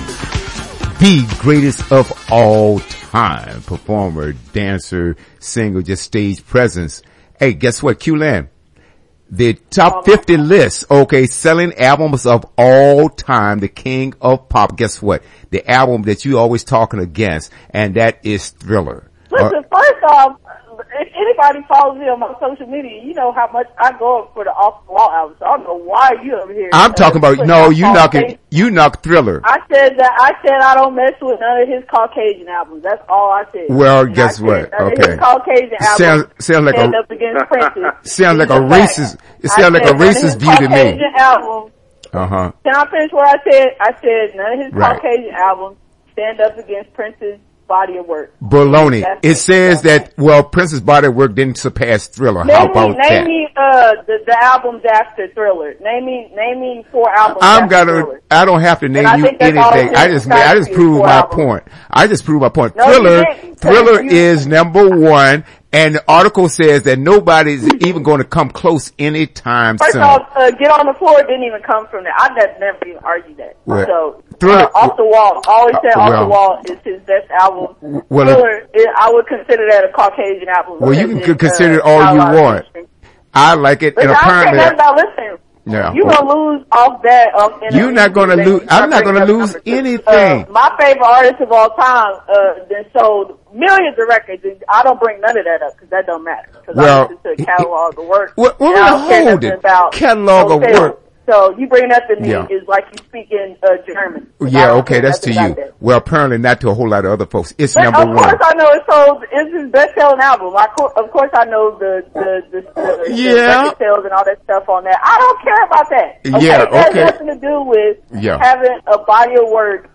the greatest of all time, performer, dancer, singer, just stage presence. Hey, guess what, Q-Land? The top 50 list, okay, selling albums of all time, the king of pop. Guess what? The album that you always talking against, and that is Thriller. Listen, first off, if anybody follows me on my social media, you know how much I go up for the Off the Wall album. So I don't know why you over here. I'm talking about, no, you knock Thriller. I said I don't mess with none of his Caucasian albums. That's all I said. Well, guess what? Okay. His Caucasian albums sounds like stand up against Prince's. Sounds like a racist, it sounds like a racist view to me. Album, uh-huh. Can I finish what I said? I said none of his Caucasian albums stand up against Prince's body of work. Baloney. It says that, well, Prince's body of work didn't surpass Thriller. How about that? Name me, the albums after Thriller. Name me 4 albums after Thriller. I don't have to name you anything. I just prove my point. I just prove my point. No, Thriller is number 1. And the article says that nobody's even going to come close anytime soon. First off, Get on the Floor didn't even come from that. I never even argued that. Well, so, Thriller, Off the Wall, always said Off the Wall is his best album. Well, Thriller, I would consider that a Caucasian album. Well, you can consider it all you want. I like it, and apparently, yeah. You're gonna lose off that. You're not gonna lose. I'm not gonna lose anything. My favorite artist of all time, then sold millions of records, and I don't bring none of that up because that don't matter. Because I listen to a catalog of work. Hold it. Catalog of work. So you bring that to me is like you speaking German. Yeah, okay, that's to you. Well, apparently not to a whole lot of other folks. It's but number 1. Of course I know it's his best-selling album. Of course I know the record sales and all that stuff on that. I don't care about that. Okay? Yeah, okay. It has nothing to do with having a body of work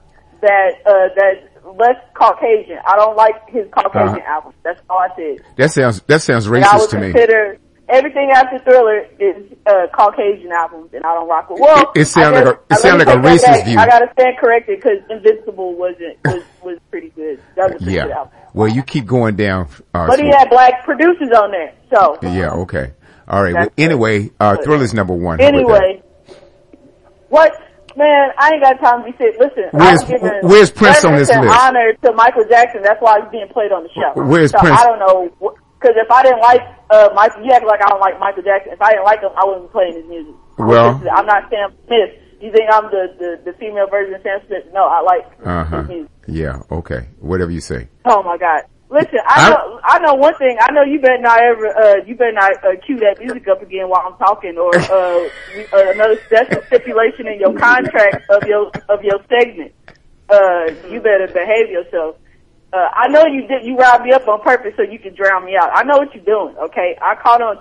that's less Caucasian. I don't like his Caucasian album. That's all I said. That sounds racist to me. Everything after Thriller is Caucasian albums, and I don't rock with. Well, it sounds like a racist view. I gotta stand corrected because Invincible was pretty good. That was a pretty good album. Well, you keep going down. But he had black producers on there, so. Yeah. Okay. All right. Well, anyway, Thriller's number 1. Anyway, what? Man, I ain't got time to be sick. Listen, where's Prince on this list? Honor to Michael Jackson. That's why he's being played on the show. Where's Prince? I don't know. Because if I didn't like Michael, you act like I don't like Michael Jackson. If I didn't like him, I wouldn't be playing his music. Well, I'm not Sam Smith. You think I'm the female version of Sam Smith? No, I like his music. Yeah, okay. Whatever you say. Oh my God. Listen, I know one thing. I know you better not cue that music up again while I'm talking, or another special stipulation in your contract of your segment. You better behave yourself. I know you riled me up on purpose so you can drown me out. I know what you're doing, okay? I caught on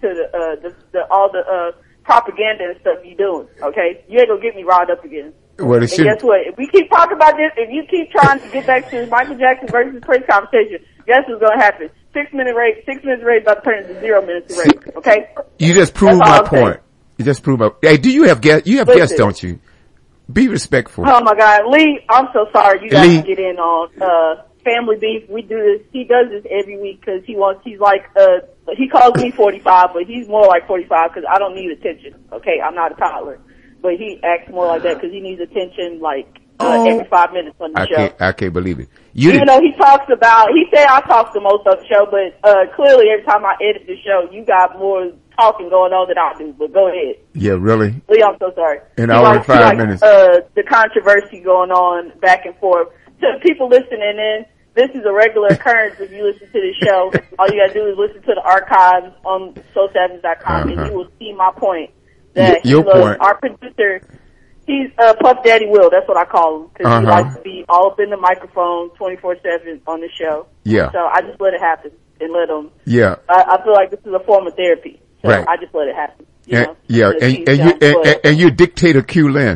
to all the propaganda and stuff you're doing, okay? You ain't gonna get me riled up again. Well, and guess what? If we keep talking about this, if you keep trying to get back to Michael Jackson versus Prince conversation, guess what's gonna happen? 6 minute rate about to turn into 0 minutes of rate, okay? You just proved my point. You just proved my, hey, do you have guests? You have guests, don't you? Be respectful. Oh my God. Lee, I'm so sorry. You guys get in on, family beef. We do this. He does this every week because he calls me 45, but he's more like 45 because I don't need attention. Okay, I'm not a toddler, but he acts more like that because he needs attention every 5 minutes on the show. I can't believe it. Even though he said I talk the most on the show, but clearly every time I edit the show, you got more talking going on than I do. But go ahead. Yeah, really? Lee, I'm so sorry. In hour 5 minutes. The controversy going on back and forth. To people listening in, this is a regular occurrence if you listen to the show. All you gotta do is listen to the archives on soulsavage.com and you will see my point. That our producer, he's Puff Daddy Will, that's what I call him, because he likes to be all up in the microphone 24/7 on the show. Yeah. So I just let it happen and let him. Yeah. I feel like this is a form of therapy. So right. I just let it happen. And you're dictator Q-Lin.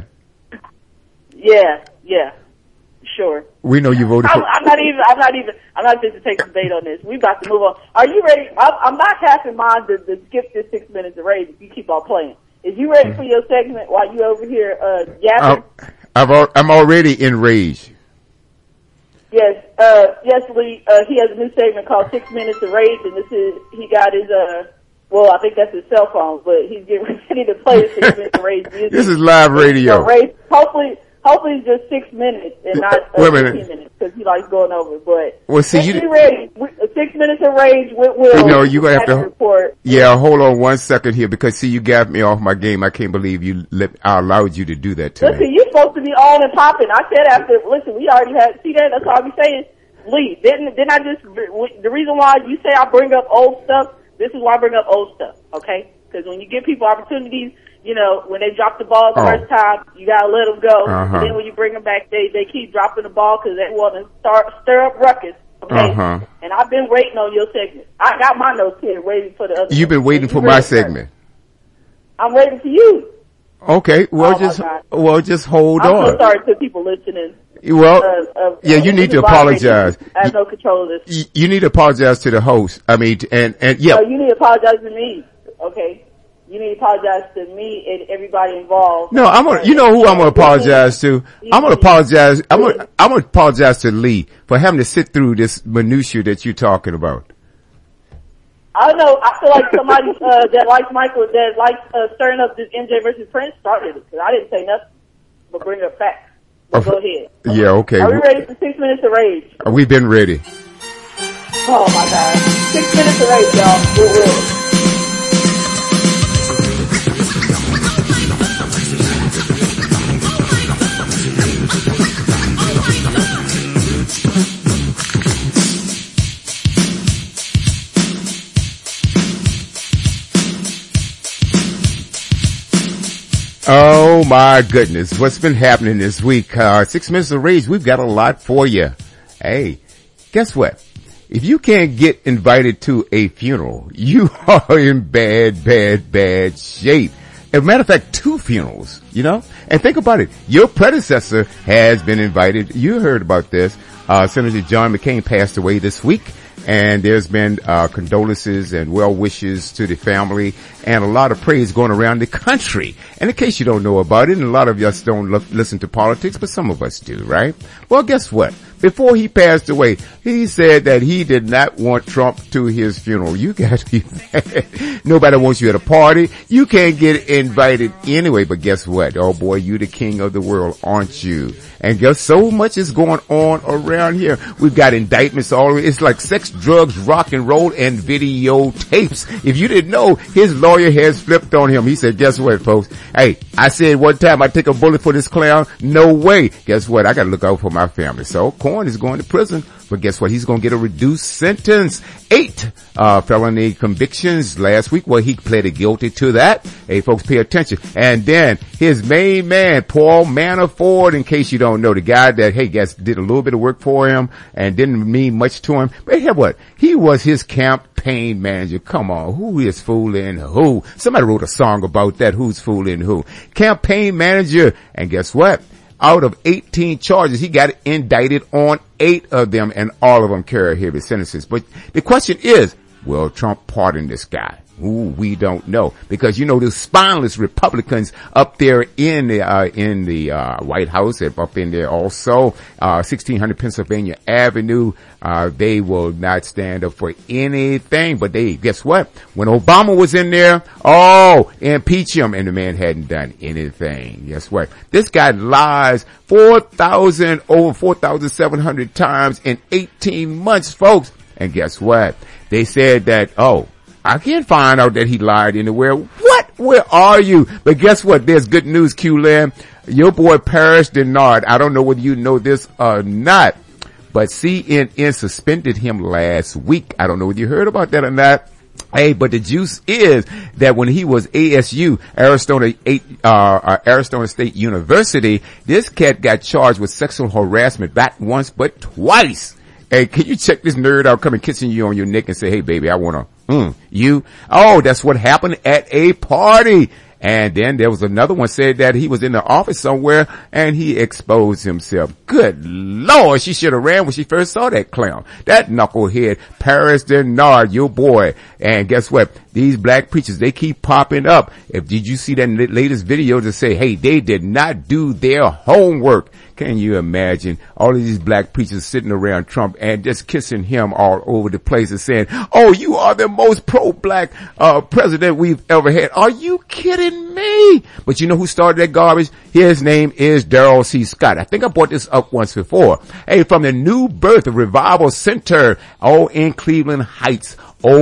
Yeah. Sure. We know you voted for. I'm not just to take the bait on this. We about to move on. Are you ready? I'm not half in mind to skip this 6 minutes of rage if you keep on playing. Is you ready for your segment while you over here, yapping? I'm already enraged. Yes, Lee, he has a new segment called 6 Minutes of Rage, and he got his, I think that's his cell phone, but he's getting ready to play the 6 Minutes of Rage music. This is live radio. Rage, hopefully Hopefully it's just 6 minutes and not 15 minutes because he likes going over. But well, see, you ready. 6 minutes of rage with Will. No, you're gonna have to report. Yeah, hold on 1 second here because see, you got me off my game. I can't believe I allowed you to do that to me. Listen, you're supposed to be on and popping. I said listen, we already had, see that? That's all I be saying. Lee, didn't I just, the reason why you say I bring up old stuff, this is why I bring up old stuff, okay? Because when you give people opportunities, you know, when they drop the ball the first time, you gotta let them go. And then when you bring them back, they keep dropping the ball because they want to stir up ruckus, okay? And I've been waiting on your segment. I got my notes here waiting for the other. You've been waiting for my segment. I'm waiting for you. Okay, well just hold on. I'm so sorry to people listening. Well, you need to apologize. I have no control of this. You need to apologize to the host. I mean, and yeah. No, you need to apologize to me. Okay. You need to apologize to me and everybody involved. No, you know who I'm gonna apologize to? I'm gonna apologize to Lee for having to sit through this minutia that you're talking about. I don't know. I feel like somebody, that likes Michael, that likes, stirring up this MJ versus Prince started it. Cause I didn't say nothing, but bring up facts. But go ahead. Yeah, okay. Are we ready for 6 minutes of rage? We've been ready. Oh my God. 6 minutes of rage, y'all. It will. Oh my goodness, what's been happening this week? 6 minutes of rage, we've got a lot for you. Hey, guess what? If you can't get invited to a funeral, you are in bad shape. As a matter of fact, 2 funerals, you know? And think about it. Your predecessor has been invited. You heard about this. Senator John McCain passed away this week. And there's been condolences and well wishes to the family and a lot of praise going around the country. And in case you don't know about it, and a lot of us don't listen to politics, but some of us do, right? Well, guess what? Before he passed away, he said that he did not want Trump to his funeral. You got to be mad. Nobody wants you at a party. You can't get invited anyway, but guess what? Oh boy, you the king of the world, aren't you? And guess so much is going on around here. We've got indictments all over. It's like sex, drugs, rock and roll, and videotapes. If you didn't know, his lawyer has flipped on him. He said, guess what, folks? Hey, I said one time I'd take a bullet for this clown. No way. Guess what? I gotta look out for my family. So Corn is going to prison. But guess what? He's going to get a reduced sentence. 8 felony convictions last week. Well, he pleaded guilty to that. Hey, folks, pay attention. And then his main man, Paul Manafort, in case you don't know, the guy that, hey, guys, did a little bit of work for him and didn't mean much to him. But hey, what? He was his campaign manager. Come on, who is fooling who? Somebody wrote a song about that. Who's fooling who? Campaign manager. And guess what? Out of 18 charges, he got indicted on 8 of them, and all of them carry heavy sentences. But the question is, will Trump pardon this guy? Ooh, we don't know, because you know the spineless Republicans up there in the White House, up in there also, 1600 Pennsylvania Avenue, they will not stand up for anything. But guess what? When Obama was in there, impeach him, and the man hadn't done anything. Guess what? This guy lies over 4,700 times in 18 months, folks. And guess what? They said that, I can't find out that he lied anywhere. What? Where are you? But guess what? There's good news, Q-Land. Your boy Paris Denard, I don't know whether you know this or not, but CNN suspended him last week. I don't know whether you heard about that or not. Hey, but the juice is that when he was ASU, Arizona State University, this cat got charged with sexual harassment not once but twice. Hey, can you check this nerd out coming kissing you on your neck and say, hey baby, I wanna, you? Oh, that's what happened at a party. And then there was another one said that he was in the office somewhere and he exposed himself. Good Lord, she should have ran when she first saw that clown. That knucklehead, Paris Denard, your boy. And guess what? These black preachers, they keep popping up. Did you see that latest video to say, hey, they did not do their homework? Can you imagine all of these black preachers sitting around Trump and just kissing him all over the place and saying, oh, you are the most pro-black president we've ever had. Are you kidding me? But you know who started that garbage? His name is Darrell C. Scott. I think I brought this up once before. Hey, from the New Birth Revival Center, in Cleveland Heights,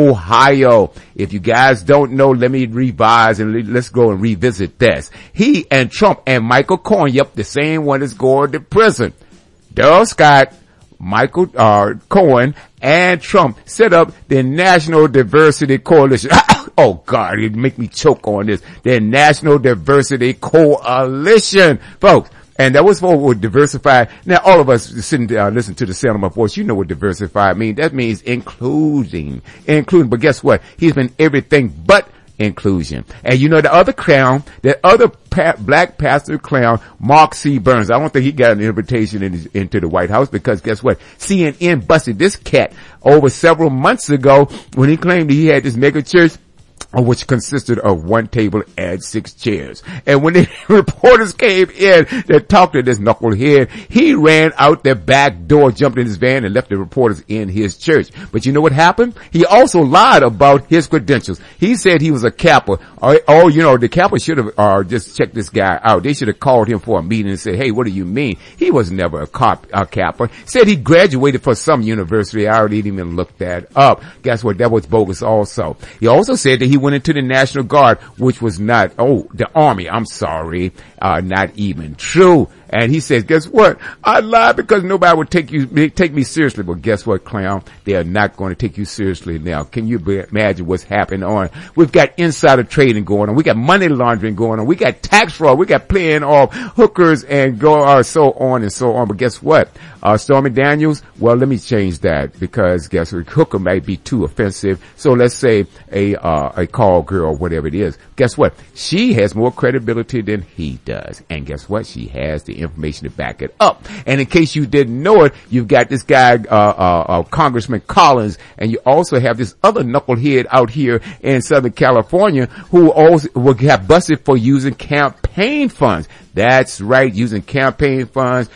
Ohio. If you guys don't know, let me revise and let's go and revisit this. He and Trump and Michael Cohen, yep, the same one is going to prison. Darrell Scott, Michael Cohen, and Trump set up the National Diversity Coalition. Oh God, it make me choke on this. The National Diversity Coalition, folks. And that was for diversify. Now all of us sitting down, listen to the sound of my voice. You know what diversify means. That means including. But guess what? He's been everything but inclusion. And you know the other clown, the other black pastor clown, Mark C. Burns. I don't think he got an invitation into the White House because guess what? CNN busted this cat over several months ago when he claimed he had this mega church, which consisted of one table and 6 chairs. And when the reporters came in to talk to this knucklehead, he ran out the back door, jumped in his van, and left the reporters in his church. But you know what happened? He also lied about his credentials. He said he was a Kappa. Oh, you know, the Kappa should have just checked this guy out. They should have called him for a meeting and said, hey, what do you mean? He was never a Kappa. Said he graduated from some university. I already didn't even look that up. Guess what? That was bogus also. He also said that he went into the National Guard, which was not, the Army, I'm sorry, not even true. And he says, guess what? I lied because nobody would take me seriously. But guess what, clown? They are not going to take you seriously now. Can you imagine what's happening on? We've got insider trading going on. We got money laundering going on. We got tax fraud. We got playing off hookers and so on and so on. But guess what? Stormy Daniels, well, let me change that because guess what? Hooker might be too offensive. So let's say a call girl or whatever it is. Guess what? She has more credibility than he does. And guess what? She has the information to back it up. And in case you didn't know it, you've got this guy, Congressman Collins, and you also have this other knucklehead out here in Southern California who also will get busted for using campaign funds. That's right, using campaign funds,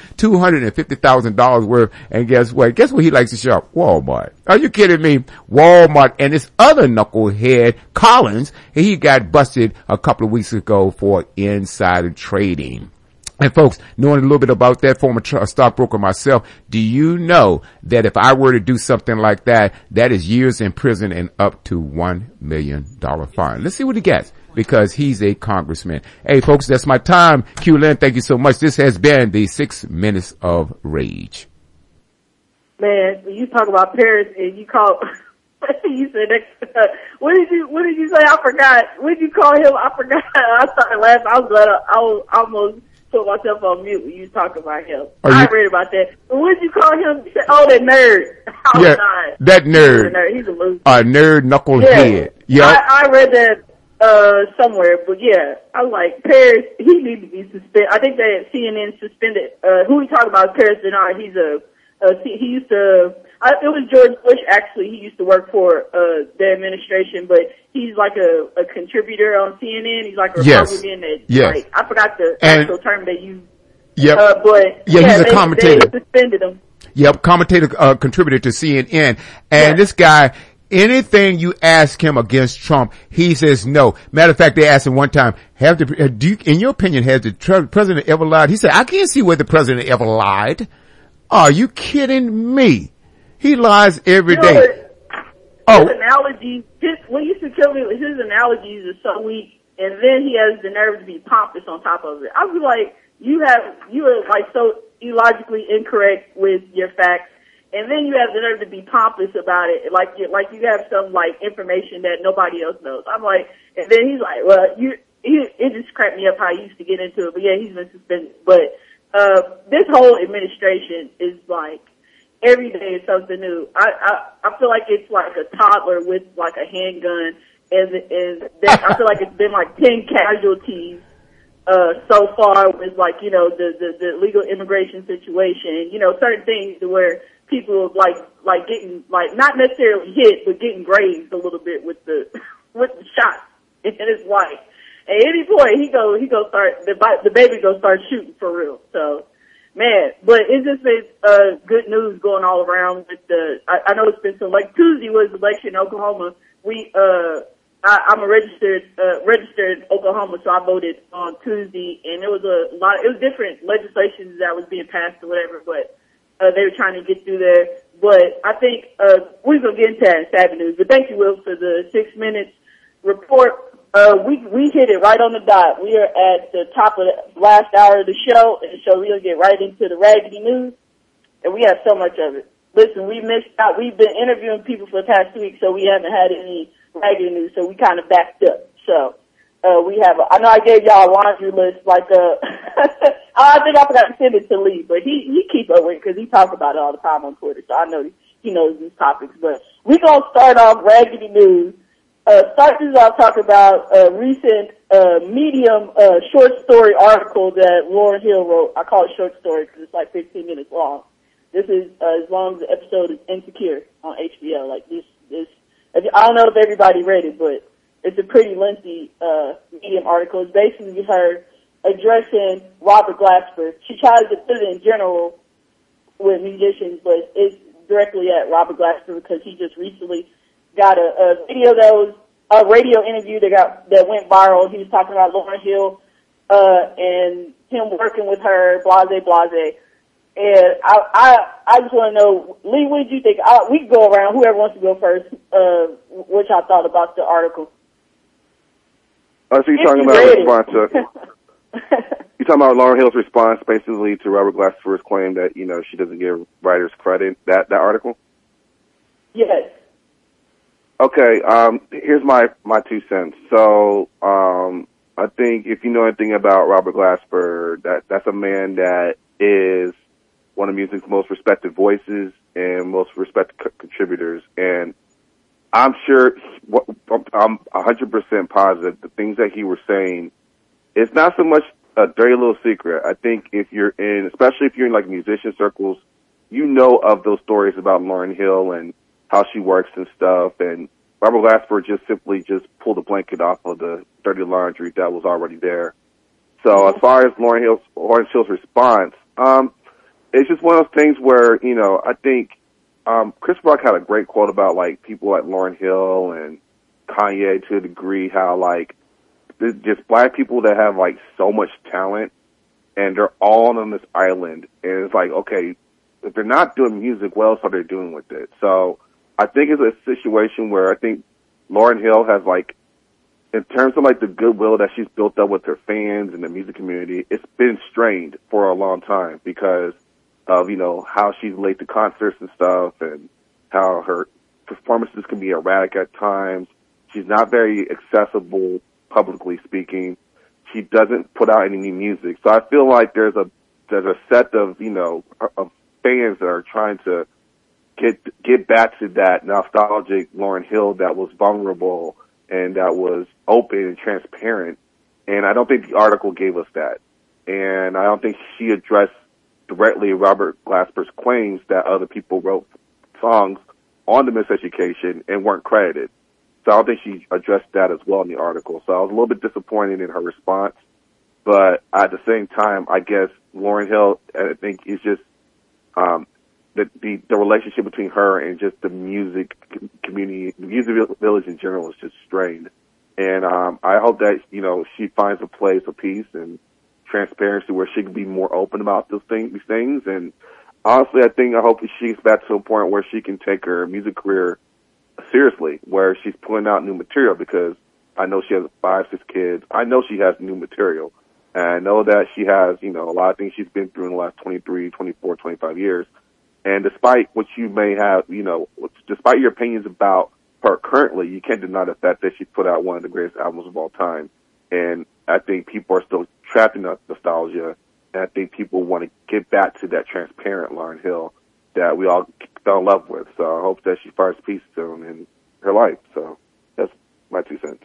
$250,000 worth. And guess what? Guess what he likes to shop? Walmart. Are you kidding me? Walmart. And this other knucklehead, Collins, he got busted a couple of weeks ago for insider trading. And folks, knowing a little bit about that, former stockbroker myself, do you know that if I were to do something like that, that is years in prison and up to $1 million fine? Let's see what he gets, because he's a congressman. Hey folks, that's my time. Q Lynn, thank you so much. This has been the 6 Minutes of Rage. Man, when you talk about Paris and you call, you said, what did you say? I forgot. What did you call him? I forgot. I started laughing. I was almost put myself on mute when you talk about him. I read about that. What did you call him? You said, that nerd. Yeah, that nerd. He's a loser. A nerd knucklehead. Yeah. I read that somewhere, but yeah, I was like, Paris, he needs to be suspended. I think that CNN suspended, who we talking about, Paris Bernard. He used to, it was George Bush actually, he used to work for, the administration, but he's like a contributor on CNN. He's like a Republican like, I forgot the actual term they use. Yep. But he's a commentator. They suspended him. Yep, commentator, contributor to CNN. And this guy, anything you ask him against Trump, he says no. Matter of fact, they asked him one time, in your opinion, has the president ever lied? He said, I can't see where the president ever lied. Are you kidding me? He lies every day. His analogies, what used to kill me was his analogies are so weak, and then he has the nerve to be pompous on top of it. I was like, you are like so illogically incorrect with your facts, and then you have the nerve to be pompous about it, like you have some like information that nobody else knows. I'm like, and then he's like, well, it just cracked me up how he used to get into it, but yeah, he's been suspended. But this whole administration is like, every day is something new. I feel like it's like a toddler with like a handgun, and I feel like it's been like 10 casualties so far with like, you know, the legal immigration situation, you know, certain things where people like getting like not necessarily hit but getting grazed a little bit with the shot in his wife. At any point he go start the baby go start shooting for real. So man, but it's just been good news going all around with I know it's been some, like Tuesday was election in Oklahoma. I'm a registered Oklahoma, so I voted on Tuesday, and it was it was different legislation that was being passed or whatever, but they were trying to get through there. But I think we're gonna get into that in Savage News. But thank you, Will, for the 6 minutes report. We hit it right on the dot. We are at the top of the last hour of the show, and so we're gonna get right into the raggedy news, and we have so much of it. Listen, we missed out. We've been interviewing people for the past 2 weeks, so we haven't had any raggedy news, so we kind of backed up. So we have. I know I gave y'all a laundry list, like I think I forgot to send it to Lee, but he keep up with it because he talks about it all the time on Twitter, so I know he knows these topics. But we're gonna start off raggedy news. Start this off talking about a recent Medium short story article that Lauryn Hill wrote. I call it short story because it's like 15 minutes long. This is as long as the episode is Insecure on HBO. Like this. I don't know if everybody read it, but it's a pretty lengthy Medium article. It's basically her addressing Robert Glasper. She tries to put it in general with musicians, but it's directly at Robert Glasper because he just recently got a video that was a radio interview that went viral. He was talking about Lauryn Hill and him working with her, blase. And I just want to know, Lee, what did you think? We can go around, whoever wants to go first, what y'all thought about the article. So you're talking about a response to, you're talking about Lauryn Hill's response basically to Robert Glasper's claim that, she doesn't give writers credit, that article? Yes. Okay, here's my 2 cents. So, I think if you know anything about Robert Glasper, that's a man that is one of music's most respected voices and most respected contributors. And I'm sure, I'm 100% positive the things that he was saying, it's not so much a dirty little secret. I think especially if you're in like musician circles, you know of those stories about Lauryn Hill and how she works and stuff. And Robert Glasper just simply pulled a blanket off of the dirty laundry that was already there. So as far as Lauryn Hill's response, it's just one of those things where, I think, Chris Rock had a great quote about like people like Lauryn Hill and Kanye to a degree, how like there's just black people that have like so much talent and they're all on this island. And it's like, okay, if they're not doing music, what else are they doing with it? So I think it's a situation where I think Lauryn Hill has like, in terms of like the goodwill that she's built up with her fans and the music community, it's been strained for a long time because of, how she's late to concerts and stuff and how her performances can be erratic at times. She's not very accessible, publicly speaking. She doesn't put out any new music. So I feel like there's a set of, of fans that are trying to get back to that nostalgic Lauryn Hill that was vulnerable and that was open and transparent. And I don't think the article gave us that. And I don't think she addressed directly Robert Glasper's claims that other people wrote songs on the Miseducation and weren't credited. So I don't think she addressed that as well in the article. So I was a little bit disappointed in her response. But at the same time, I guess Lauryn Hill, I think, is just the relationship between her and just the music community, the music village in general is just strained. And I hope that, she finds a place of peace and transparency where she can be more open about these things. And honestly, I hope that she gets back to a point where she can take her music career seriously, where she's putting out new material, because I know she has 5, 6 kids. I know she has new material. And I know that she has, a lot of things she's been through in the last 23, 24, 25 years. And despite what you may have, despite your opinions about her currently, you can't deny the fact that she put out one of the greatest albums of all time. And I think people are still trapped in that nostalgia. And I think people want to get back to that transparent Lauryn Hill that we all fell in love with. So I hope that she finds peace soon in her life. So that's my 2 cents.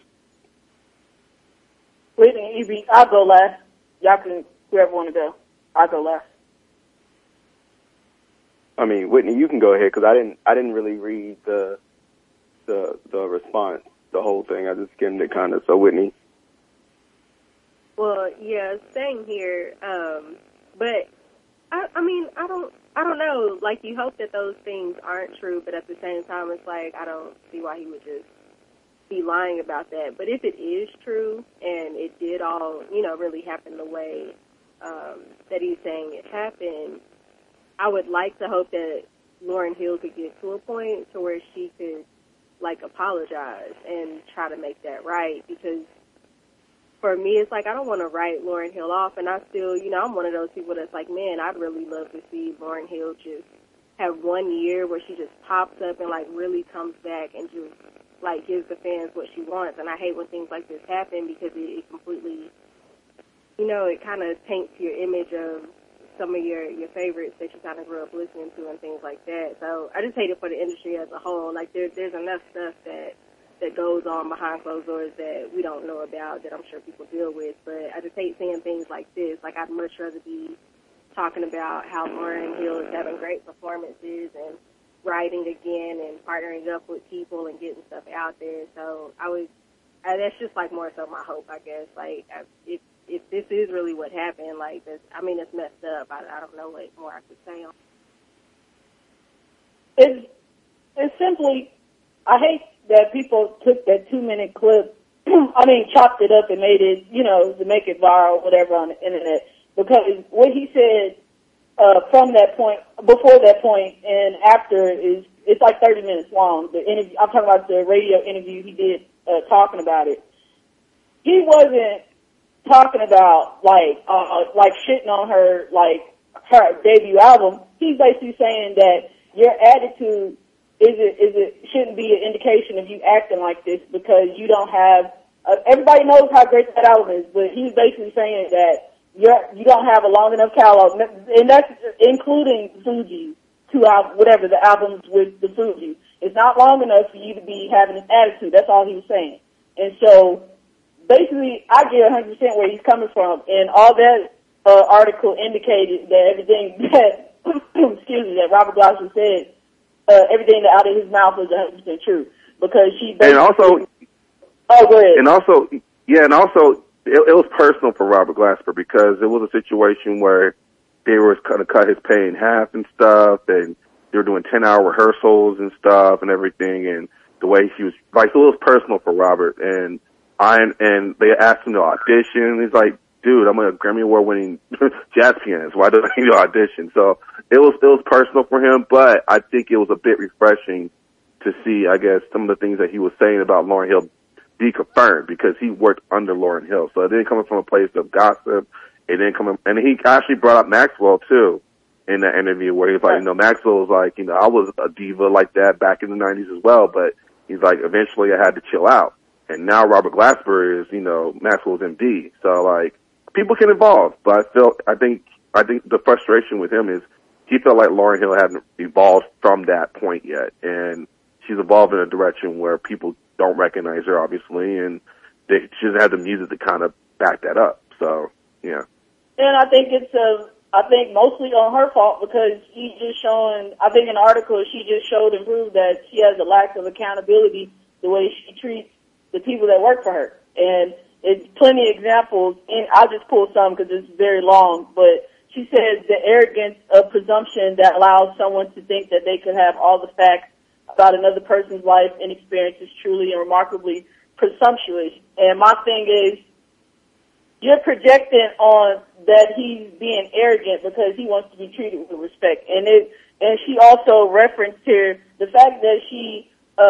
Whitney, Evie, I'll go last. Y'all can, whoever want to go. I'll go last. I mean, Whitney, you can go ahead because I didn't really read the response, the whole thing. I just skimmed it kind of. So Whitney. Well, yeah, same here. But I mean, I don't know. Like, you hope that those things aren't true, but at the same time, it's like I don't see why he would just be lying about that. But if it is true and it did all, really happen the way that he's saying it happened, I would like to hope that Lauryn Hill could get to a point to where she could, apologize and try to make that right. Because for me, it's like I don't want to write Lauryn Hill off, and I still, I'm one of those people that's like, man, I'd really love to see Lauryn Hill just have 1 year where she just pops up and, really comes back and just, gives the fans what she wants. And I hate when things like this happen because it completely, it kind of taints your image of some of your favorites that you kind of grew up listening to and things like that. So I just hate it for the industry as a whole. There's enough stuff that goes on behind closed doors that we don't know about that I'm sure people deal with. But I just hate seeing things like this. I'd much rather be talking about how Lauryn Hill is having great performances and writing again and partnering up with people and getting stuff out there. So that's just more so my hope, I guess. If this is really what happened, it's messed up. I don't know what more I could say on it. It's simply, I hate that people took that 2-minute clip, chopped it up and made it, to make it viral, whatever, on the internet. Because what he said from that point, before that point, and after it's 30 minutes long. The interview, I'm talking about the radio interview he did talking about it. He wasn't talking about shitting on her her debut album. He's basically saying that your attitude shouldn't be an indication of you acting like this because you don't have. Everybody knows how great that album is, but he's basically saying that you don't have a long enough catalog, and that's including Fugees, whatever the albums with the Fugees. It's not long enough for you to be having this attitude. That's all he was saying. And so, basically, I get 100% where he's coming from, and all that article indicated that everything that, that Robert Glasper said, everything that out of his mouth was 100% true. Because she basically... go ahead. And also, it was personal for Robert Glasper because it was a situation where they were going to cut his pay in half and stuff, and they were doing 10-hour rehearsals and stuff and everything, and the way she was, so it was personal for Robert, and they asked him to audition, and he's like, dude, I'm a Grammy Award winning jazz pianist, why don't I need to audition? So it was personal for him, but I think it was a bit refreshing to see, I guess, some of the things that he was saying about Lauryn Hill be confirmed because he worked under Lauryn Hill. So it didn't come from a place of gossip. It didn't come, and he actually brought up Maxwell too in that interview where he was like, Maxwell was like, I was a diva like that back in the 90s as well, but he's like, eventually I had to chill out. And now Robert Glasper is, Maxwell's MD. So people can evolve, but I think the frustration with him is he felt like Lauryn Hill hadn't evolved from that point yet, and she's evolved in a direction where people don't recognize her, obviously, and she doesn't have the music to kind of back that up. So, yeah. And I think I think mostly on her fault because she's just showing, I think in the article she just showed and proved that she has a lack of accountability the way she treats the people that work for her. And it's plenty of examples, and I'll just pull some because it's very long, but she says the arrogance of presumption that allows someone to think that they could have all the facts about another person's life and experience is truly and remarkably presumptuous. And my thing is, you're projecting on that he's being arrogant because he wants to be treated with respect. And she also referenced here the fact that she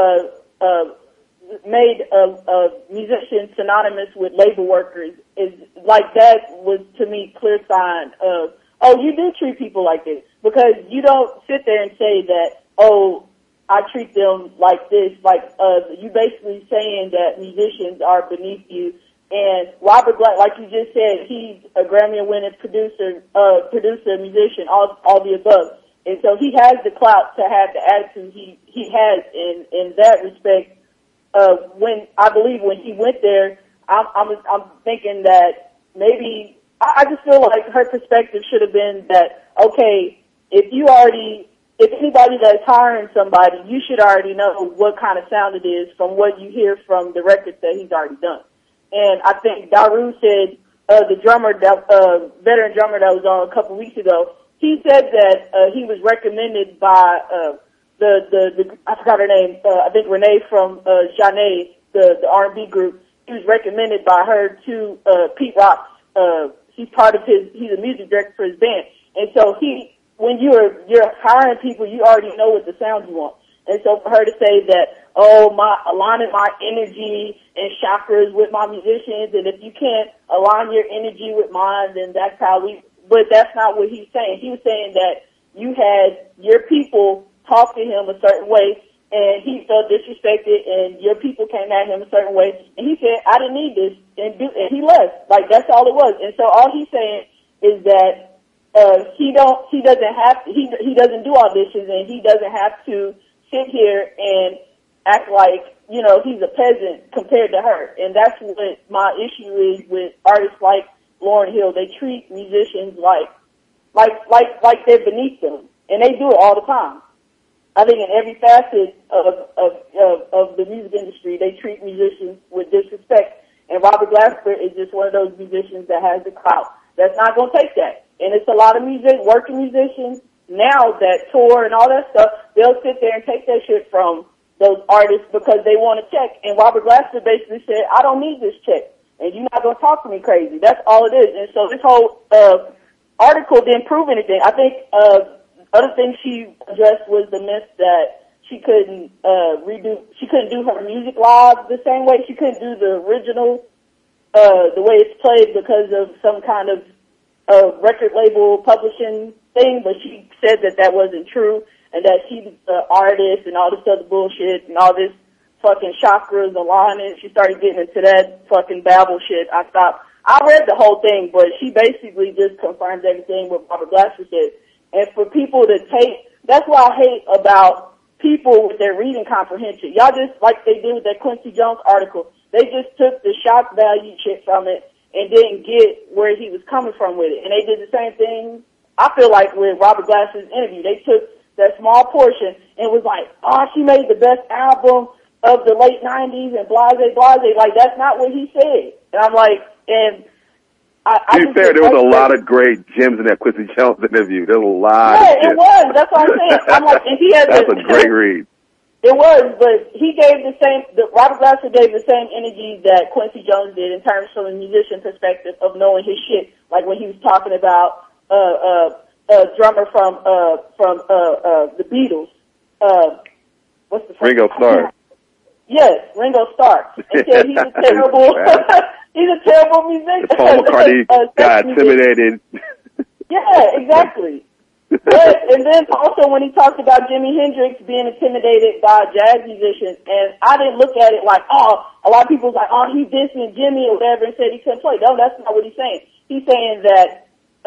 made a musician synonymous with labor workers is that was to me clear sign of, you do treat people like this, because you don't sit there and say that, I treat them like this, you basically saying that musicians are beneath you. And Robert Black, like you just said, he's a Grammy-winning producer, musician, all the above. And so he has the clout to have the attitude he has in that respect. When he went there, I'm thinking that maybe, I just feel like her perspective should have been that, okay, if anybody that's hiring somebody, you should already know what kind of sound it is from what you hear from the records that he's already done. And I think Daru said, the drummer, veteran drummer that was on a couple weeks ago, he said that, he was recommended by, I forgot her name, I think Renee from, Jeanne, the R&B group. He was recommended by her to Pete Rock's. He's a music director for his band, and so when you're hiring people, you already know what the sound you want. And so for her to say that, aligning my energy and chakras with my musicians, and if you can't align your energy with mine, then that's how but that's not what he's saying. He was saying that you had your people talk to him a certain way, and he felt disrespected, and your people came at him a certain way, and he said, I didn't need this, and he left. Like, that's all it was. And so all he's saying is that, he doesn't do auditions, and he doesn't have to sit here and act like, he's a peasant compared to her. And that's what my issue is with artists like Lauryn Hill. They treat musicians like they're beneath them. And they do it all the time. I think in every facet of the music industry, they treat musicians with disrespect. And Robert Glasper is just one of those musicians that has the clout. That's not going to take that. And it's a lot of working musicians now that tour and all that stuff. They'll sit there and take that shit from those artists because they want a check. And Robert Glasper basically said, I don't need this check, and you're not going to talk to me crazy. That's all it is. And so this whole article didn't prove anything. I think other thing she addressed was the myth that she couldn't do her music live the same way. She couldn't do the original the way it's played because of some kind of record label publishing thing, but she said that wasn't true, and that she's an artist and all this other bullshit and all this fucking chakras aligning. She started getting into that fucking babble shit. I stopped. I read the whole thing, but she basically just confirms everything what Robert Glasper said. And for people to that's what I hate about people with their reading comprehension. Y'all just, like they did with that Quincy Jones article, they just took the shock value shit from it and didn't get where he was coming from with it. And they did the same thing, I feel like, with Robert Glasper's interview. They took that small portion and was like, she made the best album of the late 90s and blase. Like, that's not what he said. And I'm like, to be fair, there was a lot of great gems in that Quincy Jones interview. There was a lot of gems. It was. That's what I'm saying. I'm like, and he has that's a great read. It was, but he gave Robert Glasper gave the same energy that Quincy Jones did in terms from a musician perspective of knowing his shit. Like when he was talking about, a drummer from the Beatles, what's the Ringo Starr. Yes, Ringo Starr. And said he's a terrible, he's a terrible musician. Paul McCartney got intimidated. Yeah, exactly. But, and then also when he talked about Jimi Hendrix being intimidated by jazz musicians, and I didn't look at it like, a lot of people was like, he's dissing Jimmy or whatever and said he couldn't play. No, that's not what he's saying. He's saying that,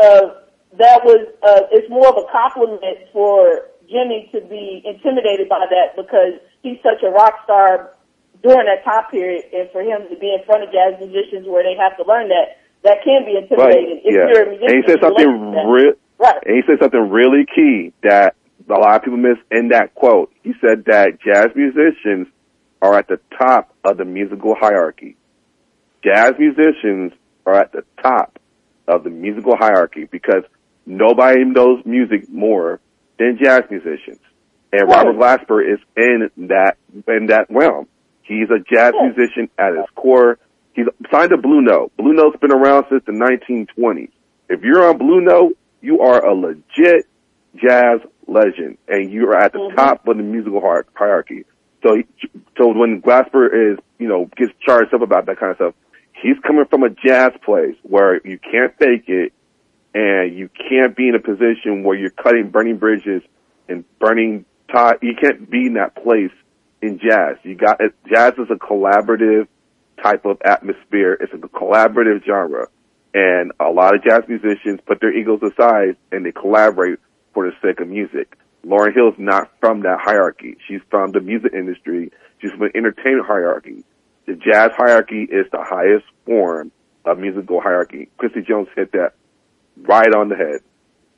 it's more of a compliment for Jimmy to be intimidated by that because he's such a rock star during that time period, and for him to be in front of jazz musicians where they have to learn that can be intimidating. Right. If you're a musician, and he said something right. And he said something really key that a lot of people miss in that quote. He said that jazz musicians are at the top of the musical hierarchy. Jazz musicians are at the top of the musical hierarchy because nobody knows music more than jazz musicians. And right. Robert Glasper is in that realm. He's a jazz musician at his core. He's signed to Blue Note. Blue Note's been around since the 1920s. If you're on Blue Note, you are a legit jazz legend, and you are at the top of the musical hierarchy. So when Glasper is, gets charged up about that kind of stuff, he's coming from a jazz place where you can't fake it, and you can't be in a position where you're burning bridges and you can't be in that place in jazz. Jazz is a collaborative type of atmosphere. It's a collaborative genre. And a lot of jazz musicians put their egos aside and they collaborate for the sake of music. Lauryn Hill's not from that hierarchy. She's from the music industry. She's from the entertainment hierarchy. The jazz hierarchy is the highest form of musical hierarchy. Quincy Jones hit that right on the head.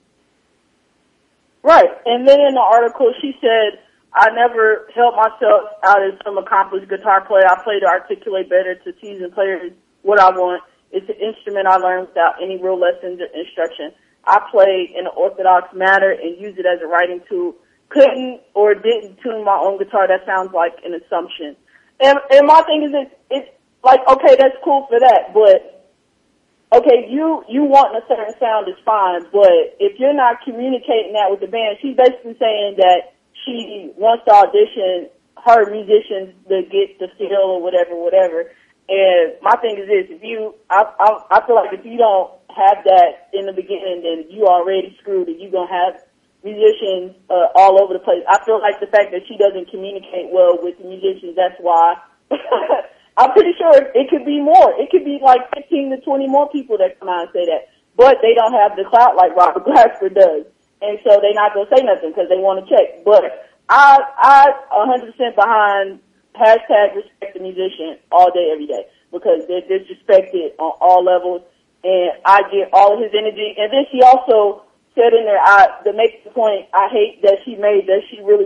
Right. And then in the article she said, I never held myself out as some accomplished guitar player. I play to articulate better to seasoned players what I want. It's an instrument I learned without any real lessons or instruction. I play in an orthodox manner and use it as a writing tool. Couldn't or didn't tune my own guitar. That sounds like an assumption. And my thing is, it's like, okay, that's cool for that, but okay, you wanting a certain sound is fine, but if you're not communicating that with the band, she's basically saying that she wants to audition her musicians to get the feel or whatever. And my thing is this: I feel like if you don't have that in the beginning, then you already screwed, and you're gonna have musicians all over the place. I feel like the fact that she doesn't communicate well with the musicians, that's why. I'm pretty sure it could be more. It could be like 15 to 20 more people that come out and say that. But they don't have the clout like Robert Glasper does. And so they're not going to say nothing because they want to check. But I 100% behind hashtag respect the musician all day, every day, because they're disrespected on all levels. And I get all of his energy. And then she also said in there, to make the point I hate that she made, that she really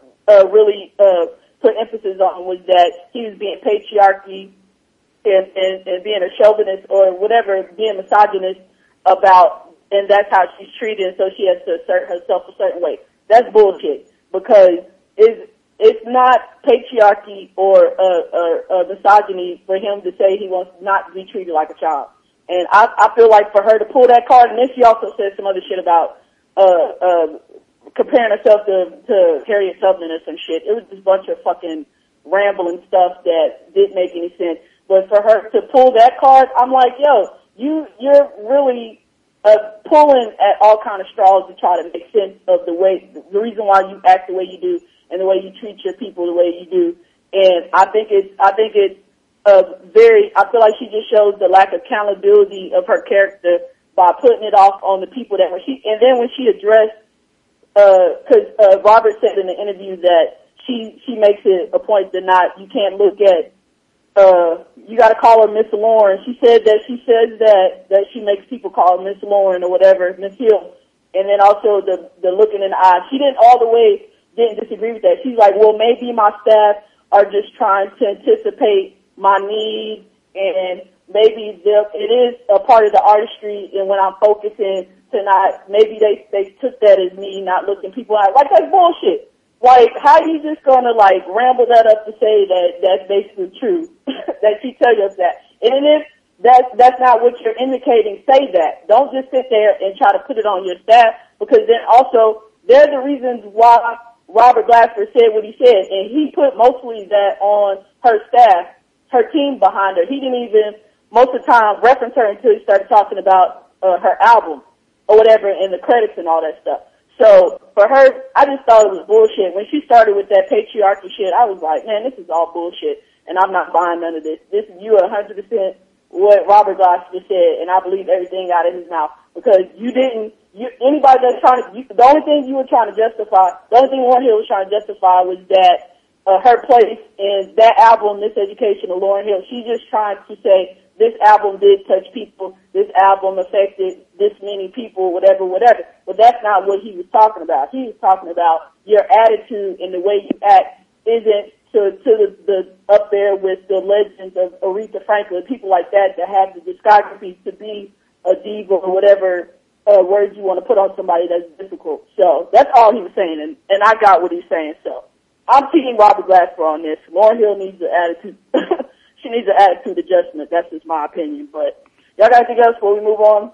put emphasis on, was that he was being patriarchy and being a chauvinist or whatever, being misogynist about, and that's how she's treated, so she has to assert herself a certain way. That's bullshit, because it's not patriarchy or misogyny for him to say he wants not to be treated like a child. And I feel like for her to pull that card, and then she also said some other shit about comparing herself to Harriet Tubman or some shit. It was just a bunch of fucking rambling stuff that didn't make any sense. But for her to pull that card, I'm like, yo, you're really pulling at all kind of straws to try to make sense of the reason why you act the way you do and the way you treat your people the way you do. And I feel like she just shows the lack of accountability of her character by putting it off on the people that and then when she addressed, cause Robert said in the interview that she makes it a point to you can't look at, you gotta call her Miss Lauren. She said that she says that she makes people call her Miss Lauren or whatever, Miss Hill. And then also the looking in the eye. She didn't disagree with that. She's like, well, maybe my staff are just trying to anticipate my needs, and maybe it is a part of the artistry, and when I'm focusing to maybe they took that as me not looking people out. Like, that's bullshit. Like, how are you just gonna ramble that up to say that that's basically true? That she tells us that. And if that's not what you're indicating, say that. Don't just sit there and try to put it on your staff, because then also they're the reasons why Robert Glasper said what he said, and he put mostly that on her staff, her team behind her. He didn't even most of the time reference her until he started talking about her album or whatever in the credits and all that stuff. So for her, I just thought it was bullshit. When she started with that patriarchy shit, I was like, man, this is all bullshit, and I'm not buying none of this. You are 100% what Robert Glasper said, and I believe everything out of his mouth, because anybody that's the only thing you were trying to justify, the only thing Lauryn Hill was trying to justify was that her place in that album, Miseducation of Lauryn Hill. She's just trying to say, this album did touch people, this album affected this many people, whatever. But that's not what he was talking about. He was talking about your attitude and the way you act isn't to the up there with the legends of Aretha Franklin, people like that have the discography to be a diva or whatever words you want to put on somebody that's difficult. So that's all he was saying, and I got what he's saying. So I'm teaming Robert Glasper on this. Lauryn Hill needs an attitude. She needs an attitude adjustment. That's just my opinion. But y'all got anything else before we move on?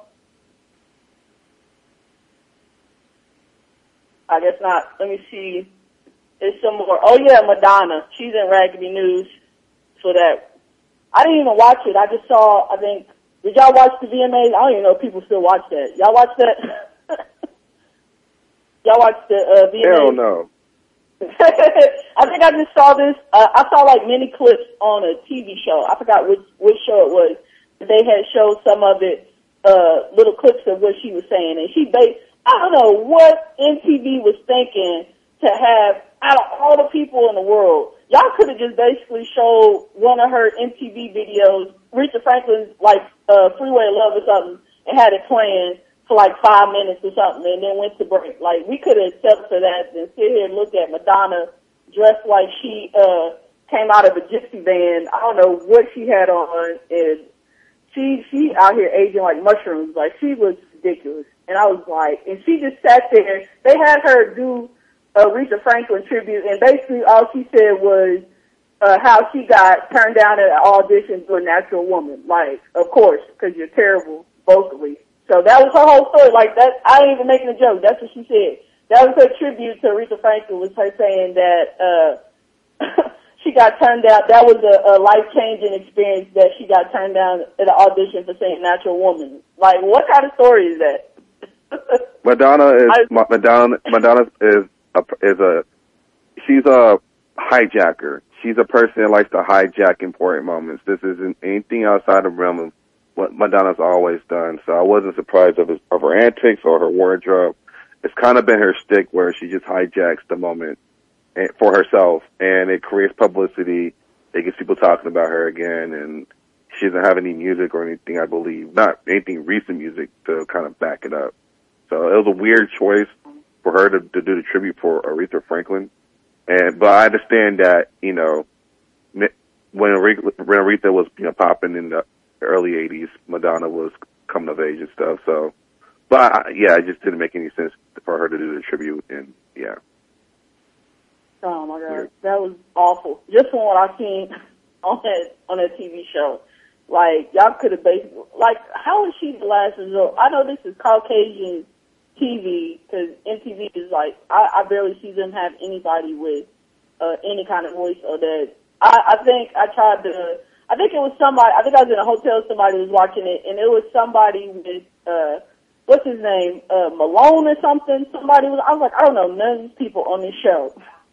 I guess not. Let me see. There's some more. Oh yeah, Madonna. She's in Raggedy News for that. I didn't even watch it. I just saw, did y'all watch the VMAs? I don't even know if people still watch that. Y'all watch that? Y'all watch the VMAs? Hell no. I think I just saw this. I saw many clips on a TV show. I forgot which show it was. They had showed some of it, little clips of what she was saying. And I don't know what MTV was thinking to have, out of all the people in the world, y'all could have just basically showed one of her MTV videos, Aretha Franklin's Freeway of Love or something, and had it playing for 5 minutes or something, and then went to break. We could have settled for that and sit here and look at Madonna dressed like she came out of a gypsy band. I don't know what she had on, and she out here aging like mushrooms. She was ridiculous. And I was and she just sat there. They had her do a Aretha Franklin tribute, and basically all she said was, how she got turned down at an audition to A Natural Woman. Like, of course, because you're terrible vocally. So that was her whole story. Like, that, I ain't even making a joke. That's what she said. That was her tribute to Aretha Franklin, was her saying that, she got turned down. That was a life-changing experience that she got turned down at an audition for saying Natural Woman. Like, what kind of story is that? Madonna she's a hijacker. She's a person that likes to hijack important moments. This isn't anything outside the realm of what Madonna's always done. So I wasn't surprised of her antics or her wardrobe. It's kind of been her shtick where she just hijacks the moment for herself, and it creates publicity. It gets people talking about her again, and she doesn't have any music or anything, I believe, not anything recent music to kind of back it up. So it was a weird choice for her to do the tribute for Aretha Franklin. But I understand that, you know, when Aretha was, you know, popping in the early 80s, Madonna was coming of age and stuff. So, but yeah, it just didn't make any sense for her to do the tribute, and yeah. Oh my God, that was awful. Just from what I've seen on that TV show, like y'all could have basically, like, how is she the last resort? I know this is Caucasian TV because MTV is like, I barely see them have anybody with any kind of voice or that. I think it was somebody. I think I was in a hotel. Somebody was watching it, and it was somebody with what's his name, Malone or something. Somebody was. I was like, I don't know none of these people on this show.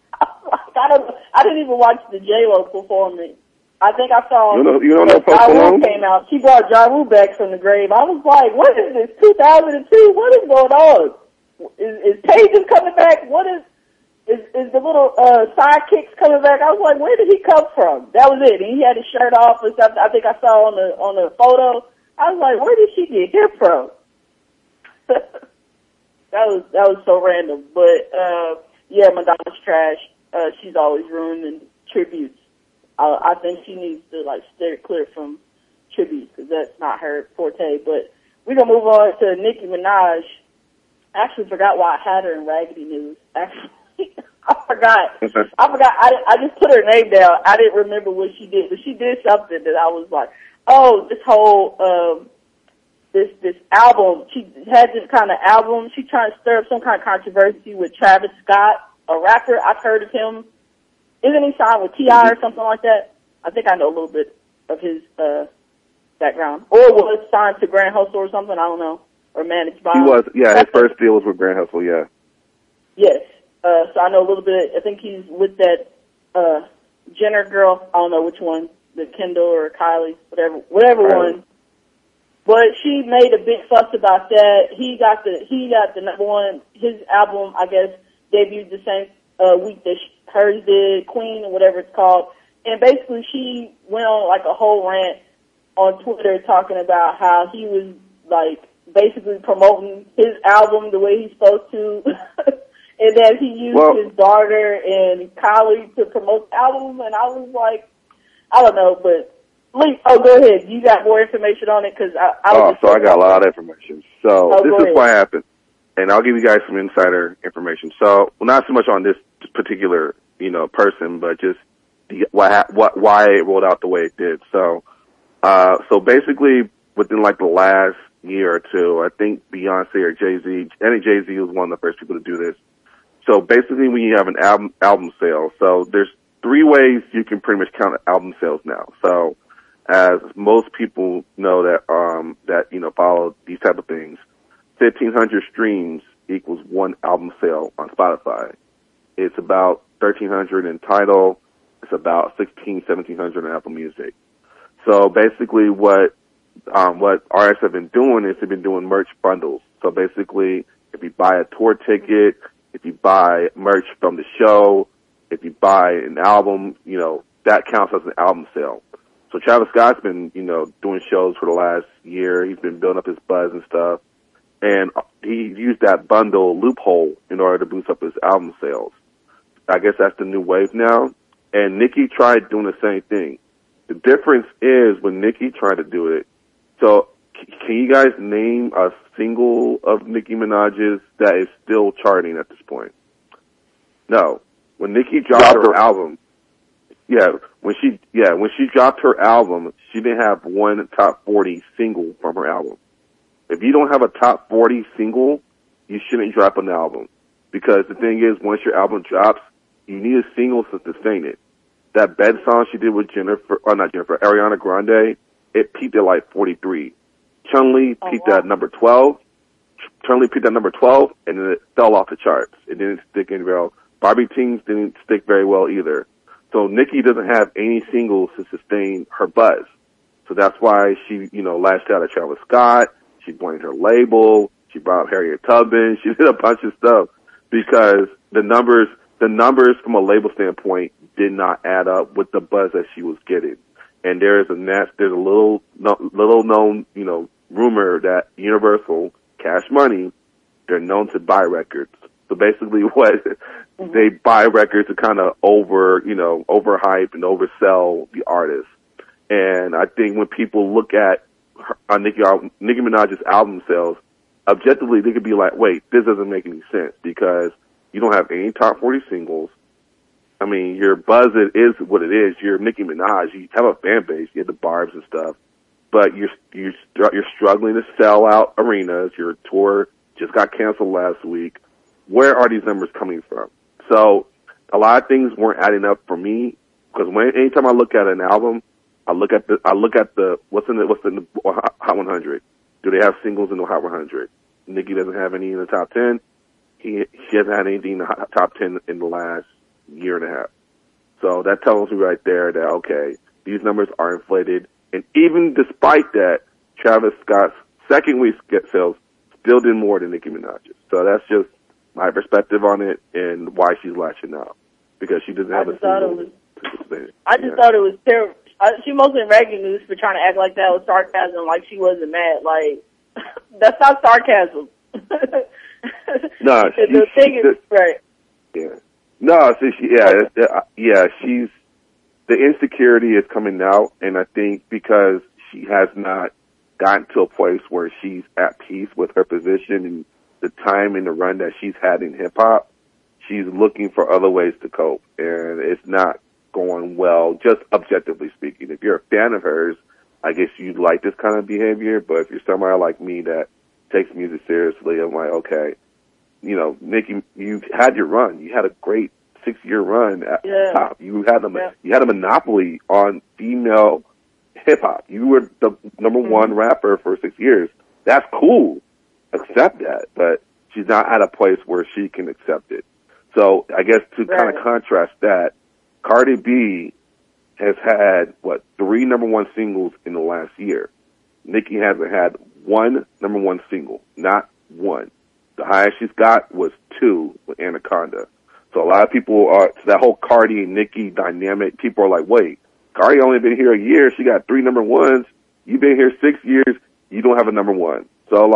I didn't even watch the J-Lo performance. I think I saw you don't know Post Malone came out. She brought Ja Rule back from the grave. I was like, what is this? 2002? What is going on? Is Paige coming back? What is the little sidekicks coming back? I was like, where did he come from? That was it. And he had his shirt off or something. I think I saw on the photo. I was like, where did she get here from? that was so random. But yeah, Madonna's trash. She's always ruining tributes. I think she needs to like steer clear from tributes because that's not her forte. But we're gonna move on to Nicki Minaj. I actually forgot why I had her in Raggedy News. Actually, I forgot. I just put her name down. I didn't remember what she did, but she did something that I was like, oh, this whole this album. She had this kind of album. She trying to stir up some kind of controversy with Travis Scott, a rapper. I've heard of him. Isn't he signed with T.I. or something like that? I think I know a little bit of his background. Or was signed to Grand Hustle or something, I don't know. Or managed by... He was, yeah, his first deal was with Grand Hustle, yeah. Yes. So I know a little bit. I think he's with that Jenner girl. I don't know which one. The Kendall or Kylie, whatever one. But she made a big fuss about that. He got the number one. His album, I guess, debuted the same week that hers did, Queen or whatever it's called. And basically she went on like a whole rant on Twitter talking about how he was like basically promoting his album the way he's supposed to. And that he used his daughter and Kylie to promote the album. And I was like, I don't know, but go ahead. You got more information on it? Cause I got a lot of information. So this is what happened. And I'll give you guys some insider information. So, well, not so much on this particular, you know, person, but just why it rolled out the way it did. So basically within like the last year or two, I think Beyonce or Jay-Z, I think Jay-Z was one of the first people to do this. So basically when you have an album sale, so there's 3 ways you can pretty much count album sales now. So as most people know that, you know, follow these type of things, 1,500 streams equals 1 album sale on Spotify. It's about 1,300 in Tidal. It's about 1,700 in Apple Music. So basically what artists have been doing is they've been doing merch bundles. So basically if you buy a tour ticket, if you buy merch from the show, if you buy an album, you know, that counts as an album sale. So Travis Scott's been, you know, doing shows for the last year. He's been building up his buzz and stuff. And he used that bundle loophole in order to boost up his album sales. I guess that's the new wave now. And Nicki tried doing the same thing. The difference is when Nicki tried to do it. So can you guys name a single of Nicki Minaj's that is still charting at this point? No. When Nicki dropped her album, when she dropped her album, she didn't have one top 40 single from her album. If you don't have a top 40 single, you shouldn't drop an album. Because the thing is, once your album drops, you need a single to sustain it. That Bed song she did with Ariana Grande, it peaked at like 43. Chun-Li peaked at number 12. Chun-Li peaked at number 12, and then it fell off the charts. It didn't stick in well. Barbie Teens didn't stick very well either. So Nicki doesn't have any singles to sustain her buzz. So that's why she, lashed out at Travis Scott. She blamed her label. She brought up Harriet Tubman. She did a bunch of stuff because the numbers from a label standpoint did not add up with the buzz that she was getting. And there's a little known, rumor that Universal, Cash Money, they're known to buy records. So basically they buy records to kind of overhype and oversell the artist. And I think when people look at Nicki Minaj's album sales, objectively they could be like, wait, this doesn't make any sense because you don't have any top 40 singles. I mean, your buzz is what it is. You're Nicki Minaj. You have a fan base. You have the Barbs and stuff, but you're struggling to sell out arenas. Your tour just got canceled last week. Where are these numbers coming from? So a lot of things weren't adding up for me because anytime I look at an album, I look at the what's in the Hot 100. Do they have singles in the Hot 100? Nicki doesn't have any in the top 10. She hasn't had anything in the top 10 in the last year and a half. So that tells me right there that, okay, these numbers are inflated. And even despite that, Travis Scott's second week sales still did more than Nicki Minaj's. So that's just my perspective on it and why she's lashing out. Because she doesn't have a single to sustain it. I just thought it was terrible. She mostly in regular news for trying to act like that was sarcasm, like she wasn't mad. Like, that's not sarcasm. No, the thing is, right. Yeah. No, so she's, the insecurity is coming out, and I think because she has not gotten to a place where she's at peace with her position and the time and the run that she's had in hip hop, she's looking for other ways to cope, and it's not going well, just objectively speaking. If you're a fan of hers, I guess you'd like this kind of behavior, but if you're somebody like me that takes music seriously, I'm like, okay, Nicki, you had your run. You had a great 6-year run at the top. You had a monopoly on female hip hop. You were the number one rapper for 6 years. That's cool. Accept that, but she's not at a place where she can accept it. So I guess to kind of contrast that, Cardi B has had, 3 number one singles in the last year. Nicki hasn't had one number one single, not one. The highest she's got was 2 with Anaconda. So a lot of people that whole Cardi and Nicki dynamic, people are like, wait, Cardi only been here a year. She got 3 number ones. You've been here 6 years. You don't have a number one. So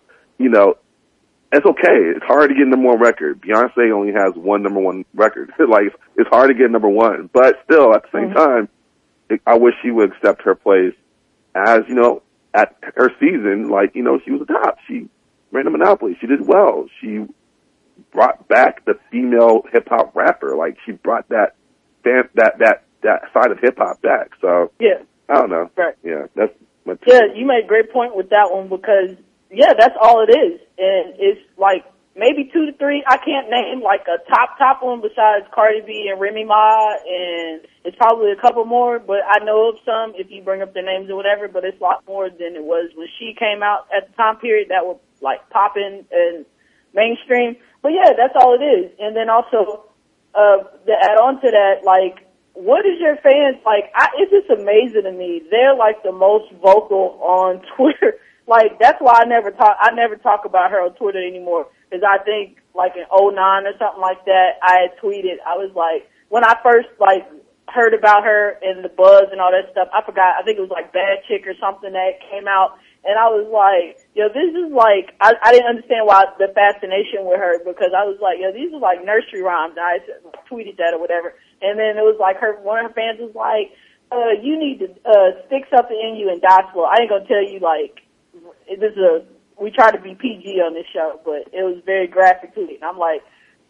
it's okay. It's hard to get a number one record. Beyonce only has 1 number one record. It's hard to get number one. But still, at the same time, I wish she would accept her place as, at her season, she was the top. She ran a monopoly. She did well. She brought back the female hip hop rapper. She brought that side of hip hop back. So yeah, I don't know. Right. Yeah, that's my you made a great point with that one because that's all it is, and it's maybe 2 to 3. I can't name a top one besides Cardi B and Remy Ma, and it's probably a couple more, but I know of some if you bring up their names or whatever. But it's a lot more than it was when she came out at the time period that was popping and mainstream. But that's all it is. And then also to add on to that, what is your fans it's just amazing to me. They're the most vocal on Twitter. That's why I never talk about her on Twitter anymore. Because I think, in 2009 or something like that, I had tweeted, I was when I first, heard about her and the buzz and all that stuff, I forgot, I think it was Bad Chick or something that came out, and I was this is I didn't understand why the fascination with her, because I was these are nursery rhymes, and I tweeted that or whatever, and then it was one of her fans was you need to, stick something in you and die slow. I ain't gonna tell you, we try to be PG on this show, but it was very graphic to it. And I'm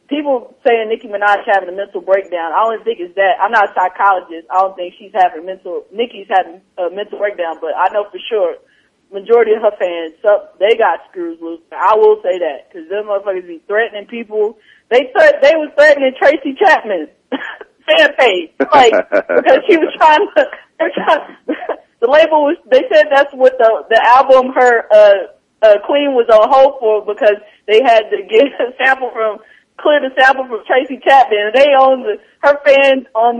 people saying Nicki Minaj having a mental breakdown. I don't think it's that. I'm not a psychologist. I don't think Nicki's having a mental breakdown, but I know for sure majority of her fans, they got screws loose. I will say that, because them motherfuckers be threatening people. They was threatening Tracy Chapman fan page, like, because she was trying to, the label was, they said that's what the album Queen was on hold for, because they had to get clear the sample from Tracy Chapman, and they her fans on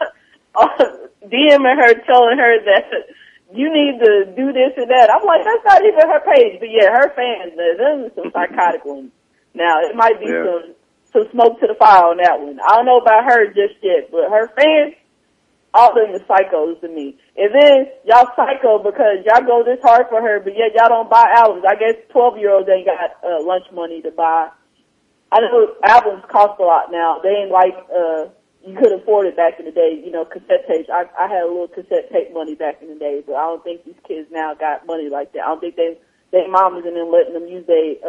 DMing her, telling her that you need to do this and that. I'm like, that's not even her page. But yeah, her fans, those are some psychotic ones. Now, it might be some smoke to the fire on that one. I don't know about her just yet, but her fans, all of them are psychos to me. And then y'all psycho because y'all go this hard for her, but yet y'all don't buy albums. I guess 12-year-olds ain't got lunch money to buy. I know albums cost a lot now. They ain't like you could afford it back in the day, cassette tapes. I had a little cassette tape money back in the day, but I don't think these kids now got money like that. I don't think they mamas and them letting them use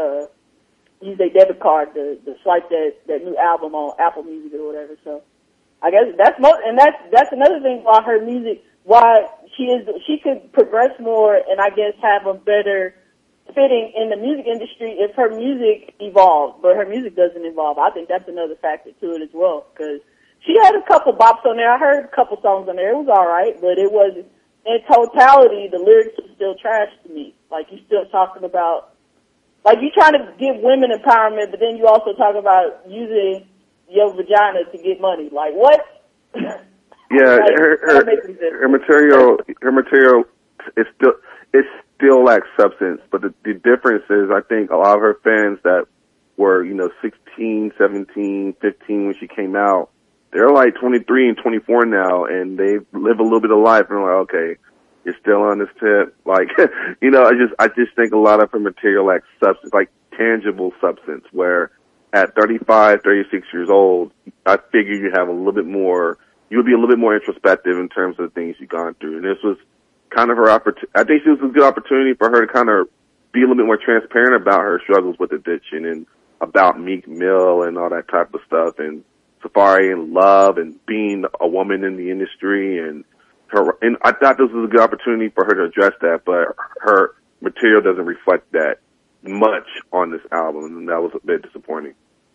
their debit card to swipe that new album on Apple Music or whatever. So I guess that's another thing why she could progress more and I guess have a better fitting in the music industry if her music evolved, but her music doesn't evolve. I think that's another factor to it as well, because she had a couple bops on there. I heard a couple songs on there. It was all right, but it wasn't, in totality, the lyrics were still trash to me. Like, you still talking about, like, you trying to give women empowerment, but then you also talk about using your vagina to get money. Like, what? Yeah, like, her material is still lacks substance, but the difference is I think a lot of her fans that were, 16, 17, 15 when she came out, they're like 23 and 24 now, and they live a little bit of life, and they're like, okay, you're still on this tip. Like, I just think a lot of her material lacks substance, like tangible substance, where at 35, 36 years old, I figure you have a little bit more, you would be a little bit more introspective in terms of the things you've gone through. And this was kind of her opportunity. I think it was a good opportunity for her to kind of be a little bit more transparent about her struggles with addiction and about Meek Mill and all that type of stuff, and Safari and Love and being a woman in the industry, and I thought this was a good opportunity for her to address that, but her material doesn't reflect that much on this album, and that was a bit disappointing.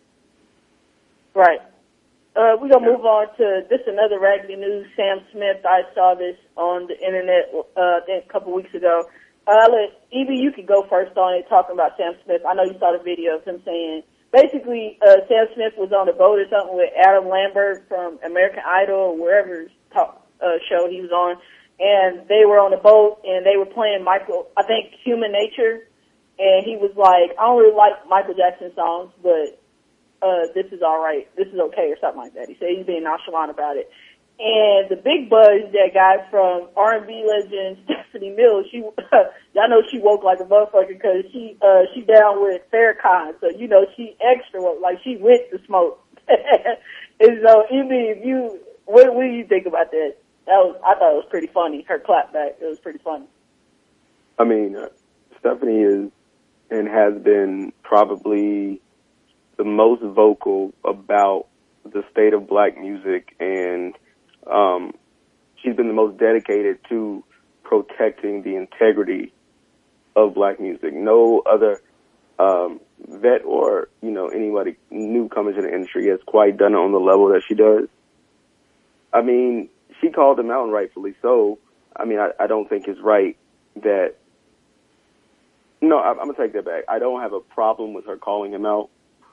Right. We're going to move on to this, another raggedy news. Sam Smith, I saw this on the internet I think a couple weeks ago. Evie, you could go first on it, talking about Sam Smith. I know you saw the video of him saying, basically, Sam Smith was on a boat or something with Adam Lambert from American Idol or wherever show he was on, and they were on a boat, and they were playing Human Nature, and he was like, I don't really like Michael Jackson songs, but this is all right, this is okay, or something like that. He said he's being nonchalant about it. And the big buzz, that guy from R&B legend Stephanie Mills, y'all know she woke like a motherfucker because she down with Farrakhan, so she extra woke, like she with the smoke. And so, what do you think about that? I thought it was pretty funny. Her clapback, it was pretty funny. I mean, Stephanie is and has been probably the most vocal about the state of black music, and she's been the most dedicated to protecting the integrity of black music. No other vet or anybody newcomers in the industry has quite done it on the level that she does. I mean, she called him out, and rightfully so. I mean, I don't think it's right that. No, I'm gonna take that back. I don't have a problem with her calling him out.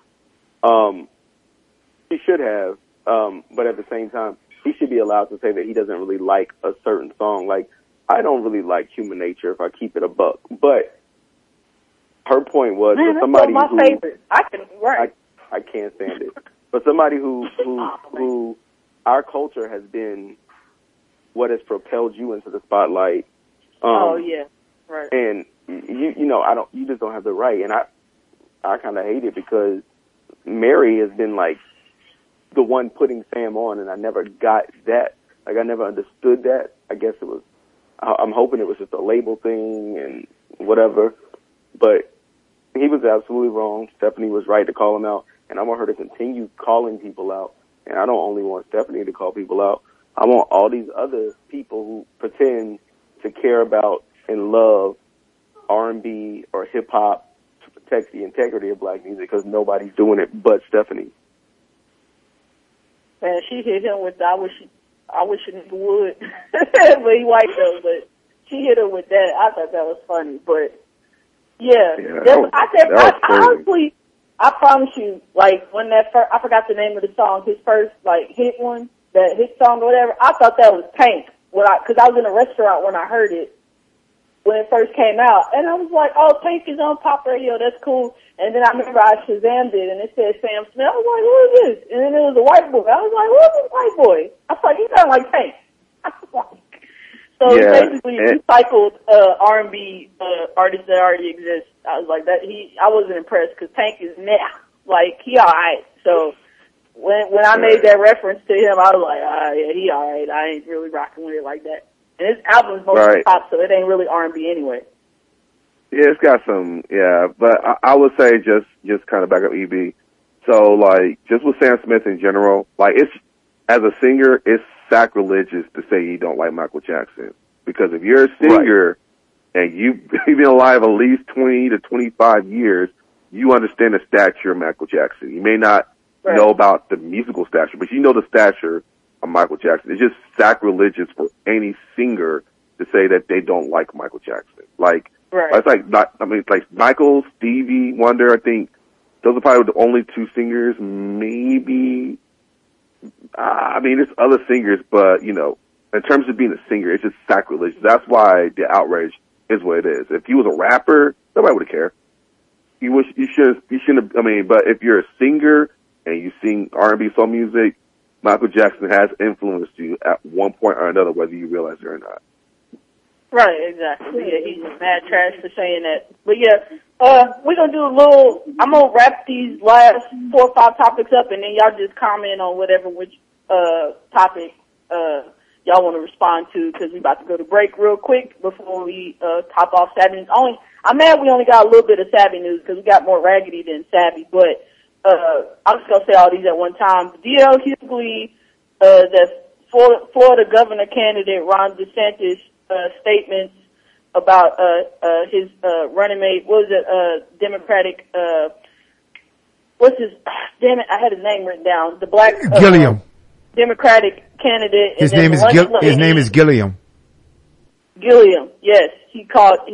She should have, but at the same time, he should be allowed to say that he doesn't really like a certain song. Like, I don't really like Human Nature, if I keep it a buck. But her point was, for somebody my who favorite. I can't stand it. But somebody who our culture has been what has propelled you into the spotlight. Right. And you just don't have the right. And I kind of hate it because Mary has been like the one putting Sam on, and I never got that. Like, I never understood that. I guess I'm hoping it was just a label thing and whatever. But he was absolutely wrong. Stephanie was right to call him out. and I want her to continue calling people out. And I don't only want Stephanie to call people out. I want all these other people who pretend to care about and love R&B or hip hop to protect the integrity of black music, because nobody's doing it but Stephanie. Man, she hit him with I wish a nigga would. But he white though, but she hit her with that. I thought that was funny. But yeah, honestly, I promise you, like when that first, I forgot the name of the song, his first like hit one, that hit song or whatever, I thought that was Tank. Cause I was in a restaurant when I heard it, when it first came out, and I was like, oh, Tank is on pop radio, that's cool. And then I remember I Shazammed it, and it said Sam Smith. I was like, who is this? And then it was a white boy. I was like, who's this white boy? I was like, he sounds like Tank. So basically, recycled R&B artists that already exist. I was like, I wasn't impressed, because Tank is like, he alright. So when I made that reference to him, I was like, yeah, he alright. I ain't really rocking with it like that. And his album's mostly pop, so it ain't really R&B anyway. Yeah, it's got some, but I would say just kind of back up EB. So like, just with Sam Smith in general, like as a singer, it's sacrilegious to say you don't like Michael Jackson. Because if you're a singer and you've been alive at least 20 to 25 years, you understand the stature of Michael Jackson. You may not know about the musical stature, but you know the stature of Michael Jackson. It's just sacrilegious for any singer to say that they don't like Michael Jackson. Like, it's like, like Michael, Stevie Wonder, I think those are probably the only two singers, maybe. There's other singers, but, you know, in terms of being a singer, it's just sacrilegious. That's why the outrage is what it is. If he was a rapper, nobody would care. You shouldn't have, but if you're a singer and you sing R&B soul music, Michael Jackson has influenced you at one point or another, whether you realize it or not. Right, exactly. Yeah, he's mad trash for saying that. But yeah, we're gonna do I'm gonna wrap these last 4 or 5 topics up, and then y'all just comment on which topic, y'all want to respond to, because we about to go to break real quick before we, top off Savvy News. I'm mad we only got a little bit of Savvy News, because we got more raggedy than Savvy, but, I'm just gonna say all these at one time. D.L. Hughley, the Florida governor candidate Ron DeSantis, statements about his running mate, Democratic, damn it, I had his name written down, the black Gilliam, Democratic candidate. His name is Gilliam. Gilliam, yes. They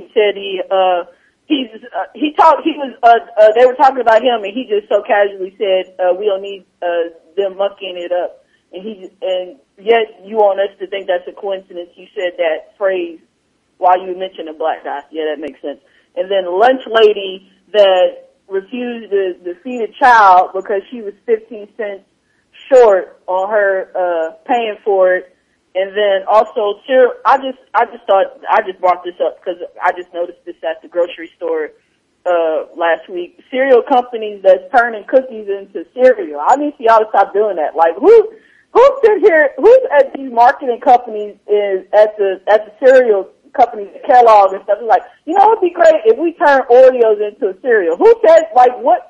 were talking about him, and he just so casually said, we don't need them mucking it up. And yet you want us to think that's a coincidence. You said that phrase while you mentioned a black guy. Yeah, that makes sense. And then the lunch lady that refused to feed a child because she was 15 cents short on her paying for it. And then also, I just brought this up because I just noticed this at the grocery store last week. Cereal companies that's turning cookies into cereal. I need for y'all to stop doing that. Like, who's at these marketing companies at the cereal companies, Kellogg and stuff? It's like, you know, it'd be great if we turn Oreos into a cereal. Who said, like, what?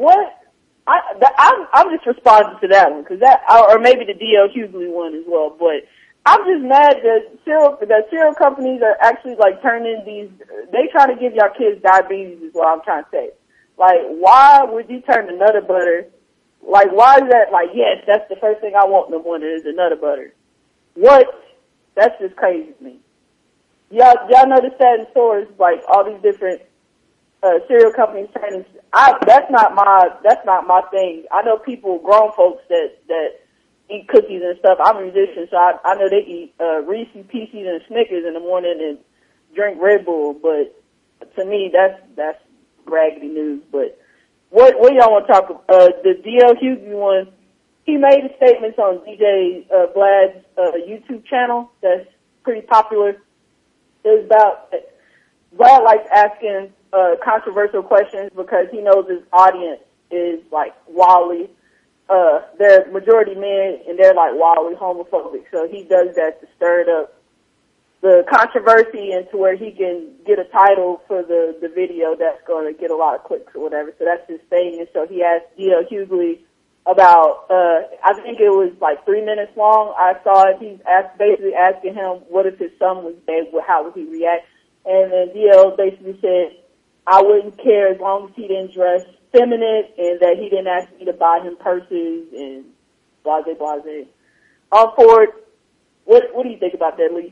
I'm just responding to that one, or maybe the D.L. Hughley one as well, but I'm just mad that cereal companies are actually like turning they trying to give y'all kids diabetes is what I'm trying to say. Like, why would you turn the Nutter Butter? Like, why is that? Like, yes, that's the first thing I want in the morning is the Nutter Butter. What? That's just crazy to me. Y'all notice that in stores, like all these different cereal companies turning. That's not my thing. I know people, grown folks that eat cookies and stuff. I'm a musician, so I know they eat Reese's Pieces and Snickers in the morning and drink Red Bull. But to me, that's raggedy news. But what y'all want to talk about? The D.L. Hughley one, he made statements on DJ Vlad's YouTube channel that's pretty popular. It's about Vlad likes asking controversial questions because he knows his audience is like wildly. They're majority men and they're like wildly homophobic. So he does that to stir it up controversy into where he can get a title for the video that's going to get a lot of clicks or whatever. So that's his thing. And so he asked D.L. Hughley about, I think it was like 3 minutes long. I saw it. He's basically asking him, what if his son was dead? How would he react? And then D.L. basically said, I wouldn't care as long as he didn't dress feminine and that he didn't ask me to buy him purses and blase, blase. Ford, what do you think about that, Lee?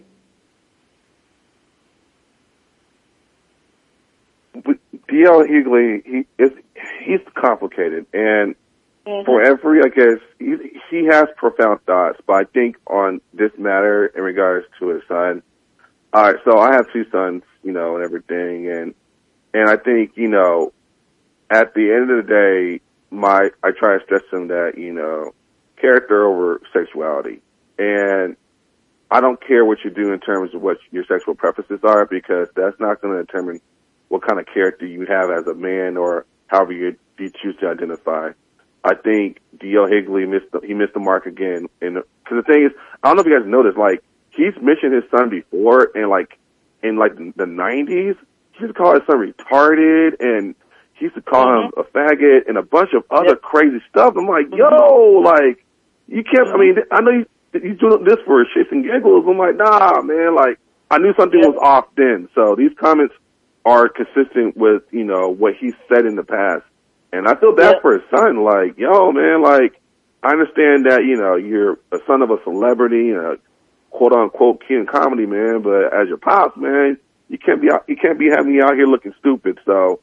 D.L. Hughley, he's complicated, and for every, I guess, he has profound thoughts, but I think on this matter in regards to his son, alright, so I have 2 sons, and everything, and I think, at the end of the day, I try to stress to them that, character over sexuality, and I don't care what you do in terms of what your sexual preferences are, because that's not going to determine what kind of character you have as a man or however you choose to identify. I think D.L. Hughley missed the mark again. And cause the thing is, I don't know if you guys noticed, like, he's mentioned his son before and in the 90s, he used to call his son retarded and he used to call him a faggot and a bunch of other crazy stuff. I'm like, yo, like, you can't, I mean, I know he's doing this for shits and giggles. I'm like, nah, man, like, I knew something was off then. So these comments are consistent with, what he said in the past. And I feel bad for his son. Like, yo, man, like, I understand that, you're a son of a celebrity and a quote unquote king comedy, man, but as your pops, man, you can't be having me out here looking stupid. So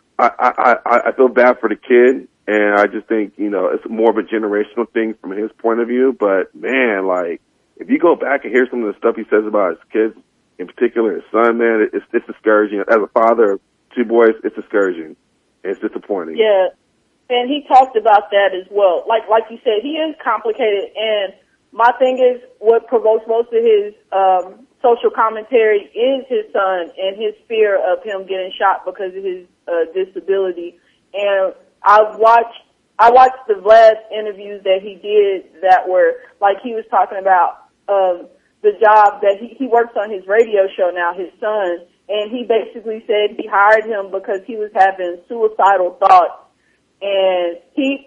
I feel bad for the kid. And I just think, it's more of a generational thing from his point of view. But man, like, if you go back and hear some of the stuff he says about his kids, in particular his son, man, it's discouraging. As a father of 2 boys, it's discouraging. It's disappointing. Yeah. And he talked about that as well. Like you said, he is complicated. And my thing is, what provokes most of his social commentary is his son and his fear of him getting shot because of his disability. And I watched the Vlad interviews that he did that were, like, he was talking about the job that he works on his radio show now, his son, and he basically said he hired him because he was having suicidal thoughts. And he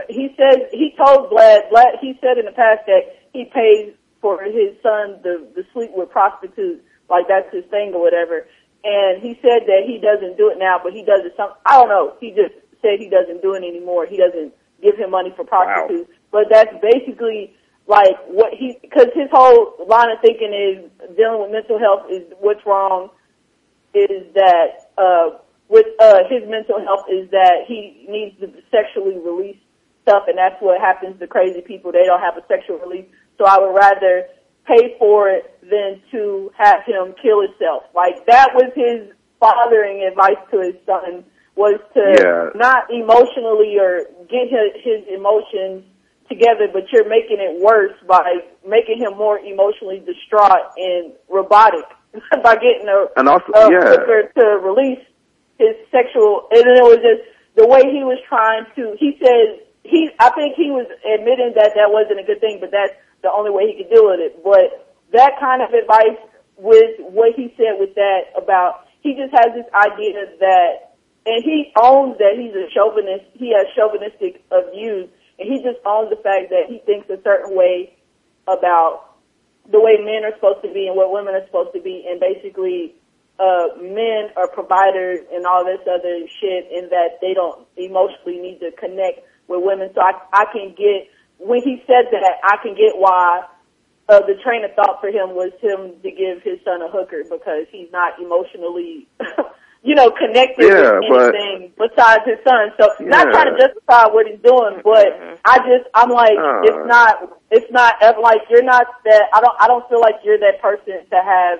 told Vlad, he said in the past that he pays for his son to sleep with prostitutes, like that's his thing or whatever. And he said that he doesn't do it now, but he does it I don't know, he just said he doesn't do it anymore. He doesn't give him money for prostitutes. Wow. But that's basically like because his whole line of thinking is dealing with mental health is what's wrong is that, with his mental health is that he needs to sexually release stuff, and that's what happens to crazy people. They don't have a sexual release. So I would rather pay for it than to have him kill himself. Like, that was his fathering advice to his son, was to not emotionally or get his emotions together, but you're making it worse by making him more emotionally distraught and robotic by getting a hooker to release his sexual, and then it was just the way he was trying to, he said, I think he was admitting that wasn't a good thing, but that's the only way he could deal with it. But that kind of advice with what he said with that about, he just has this idea that, and he owns that he's a chauvinist, he has chauvinistic views, and he just owns the fact that he thinks a certain way about the way men are supposed to be and what women are supposed to be, and basically men are providers and all this other shit, and that they don't emotionally need to connect with women. So I can get, when he said that, I can get why the train of thought for him was him to give his son a hooker, because he's not emotionally, connected with anything besides his son. So not trying to justify what he's doing, but I'm like, it's not ever like, you're not that, I don't feel like you're that person to have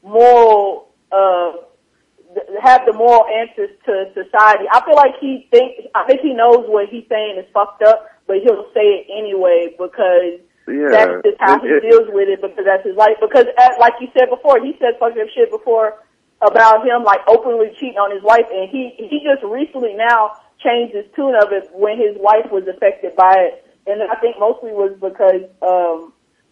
have the moral answers to society. I feel like I think he knows what he's saying is fucked up, but he'll say it anyway because that's just how he deals with it, because that's his life. Because like you said before, he said fucked up shit before about him like openly cheating on his wife, and he just recently now changed his tune of it when his wife was affected by it. And I think mostly was because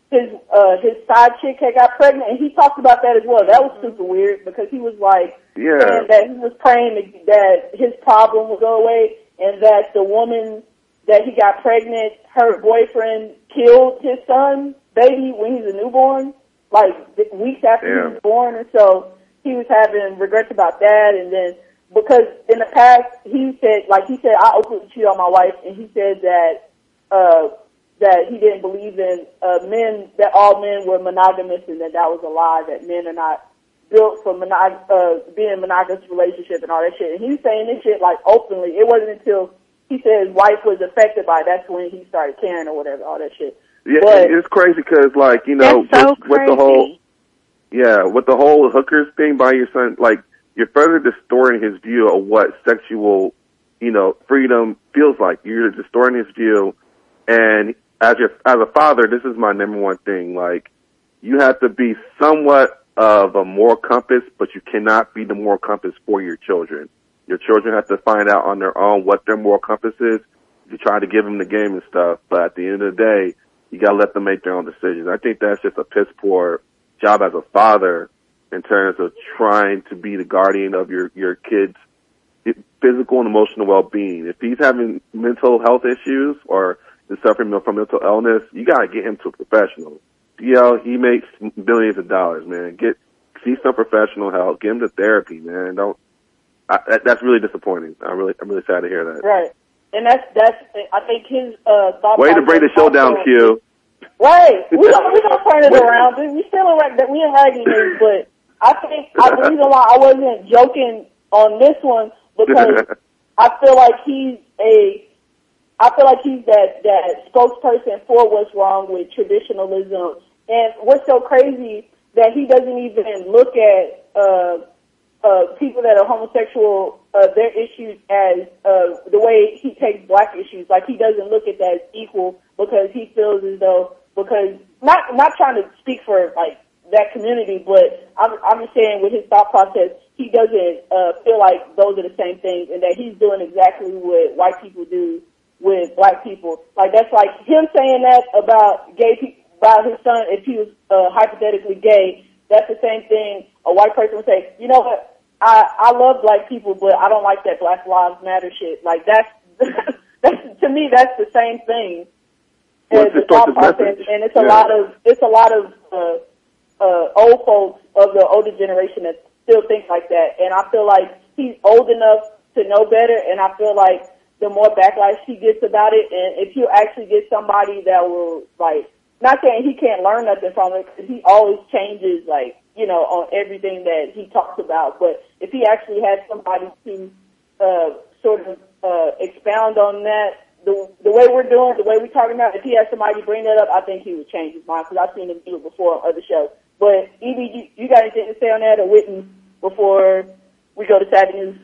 his side chick had got pregnant, and he talked about that as well. That was super weird because he was like saying that he was praying that his problem would go away, and that the woman that he got pregnant, her boyfriend killed his son baby when he was a newborn, like weeks after he was born, and so he was having regrets about that. And then because in the past he said I openly cheated on my wife, and he said that he didn't believe in men, that all men were monogamous, and that was a lie, that men are not built for being in a monogamous relationship and all that shit. And he was saying this shit like openly. It wasn't until he said his wife was affected by it, that's when he started caring or whatever, all that shit. Yeah, but it's crazy because, like, you know, with the whole hookers thing by your son, like, you're further distorting his view of what sexual, you know, freedom feels like. You're distorting his view, and as a father, this is my number one thing. Like, you have to be somewhat of a moral compass, but you cannot be the moral compass for your children. Your children have to find out on their own what their moral compass is. You try to give them the game and stuff, but at the end of the day, you gotta let them make their own decisions. I think that's just a piss poor job as a father in terms of trying to be the guardian of your kid's physical and emotional well-being. If he's having mental health issues or is suffering from mental illness, you gotta get him to a professional. Yeah, he makes billions of dollars, man. See some professional help. Get him to therapy, man. That's really disappointing. I'm really sad to hear that. Right. And that's I think his thought. Way to break the show down, Q. Right. We don't turn it around. We still in raggedy news, but I think the reason why I wasn't joking on this one because I feel like he's that spokesperson for what's wrong with traditionalism. And what's so crazy that he doesn't even look at people that are homosexual, their issues as the way he takes black issues. Like, he doesn't look at that as equal because he feels as though, because not trying to speak for like that community, but I'm just saying with his thought process, he doesn't feel like those are the same things, and that he's doing exactly what white people do with black people. Like, that's like him saying that about gay people, about his son if he was hypothetically gay. That's the same thing a white person would say, you know what, I love black people, but I don't like that Black Lives Matter shit. Like, that's to me, that's the same thing as the thought process. And it's a lot of old folks of the older generation that still think like that. And I feel like he's old enough to know better, and I feel like the more backlash he gets about it, and if you actually get somebody that will, like, not saying he can't learn nothing from it, because he always changes, like, you know, on everything that he talks about. But if he actually had somebody to sort of expound on that, the way we're doing, the way we're talking about, if he had somebody bring that up, I think he would change his mind, because I've seen him do it before on other shows. But, Evie, you got anything to say on that, or Whitney, before we go to Saturday News?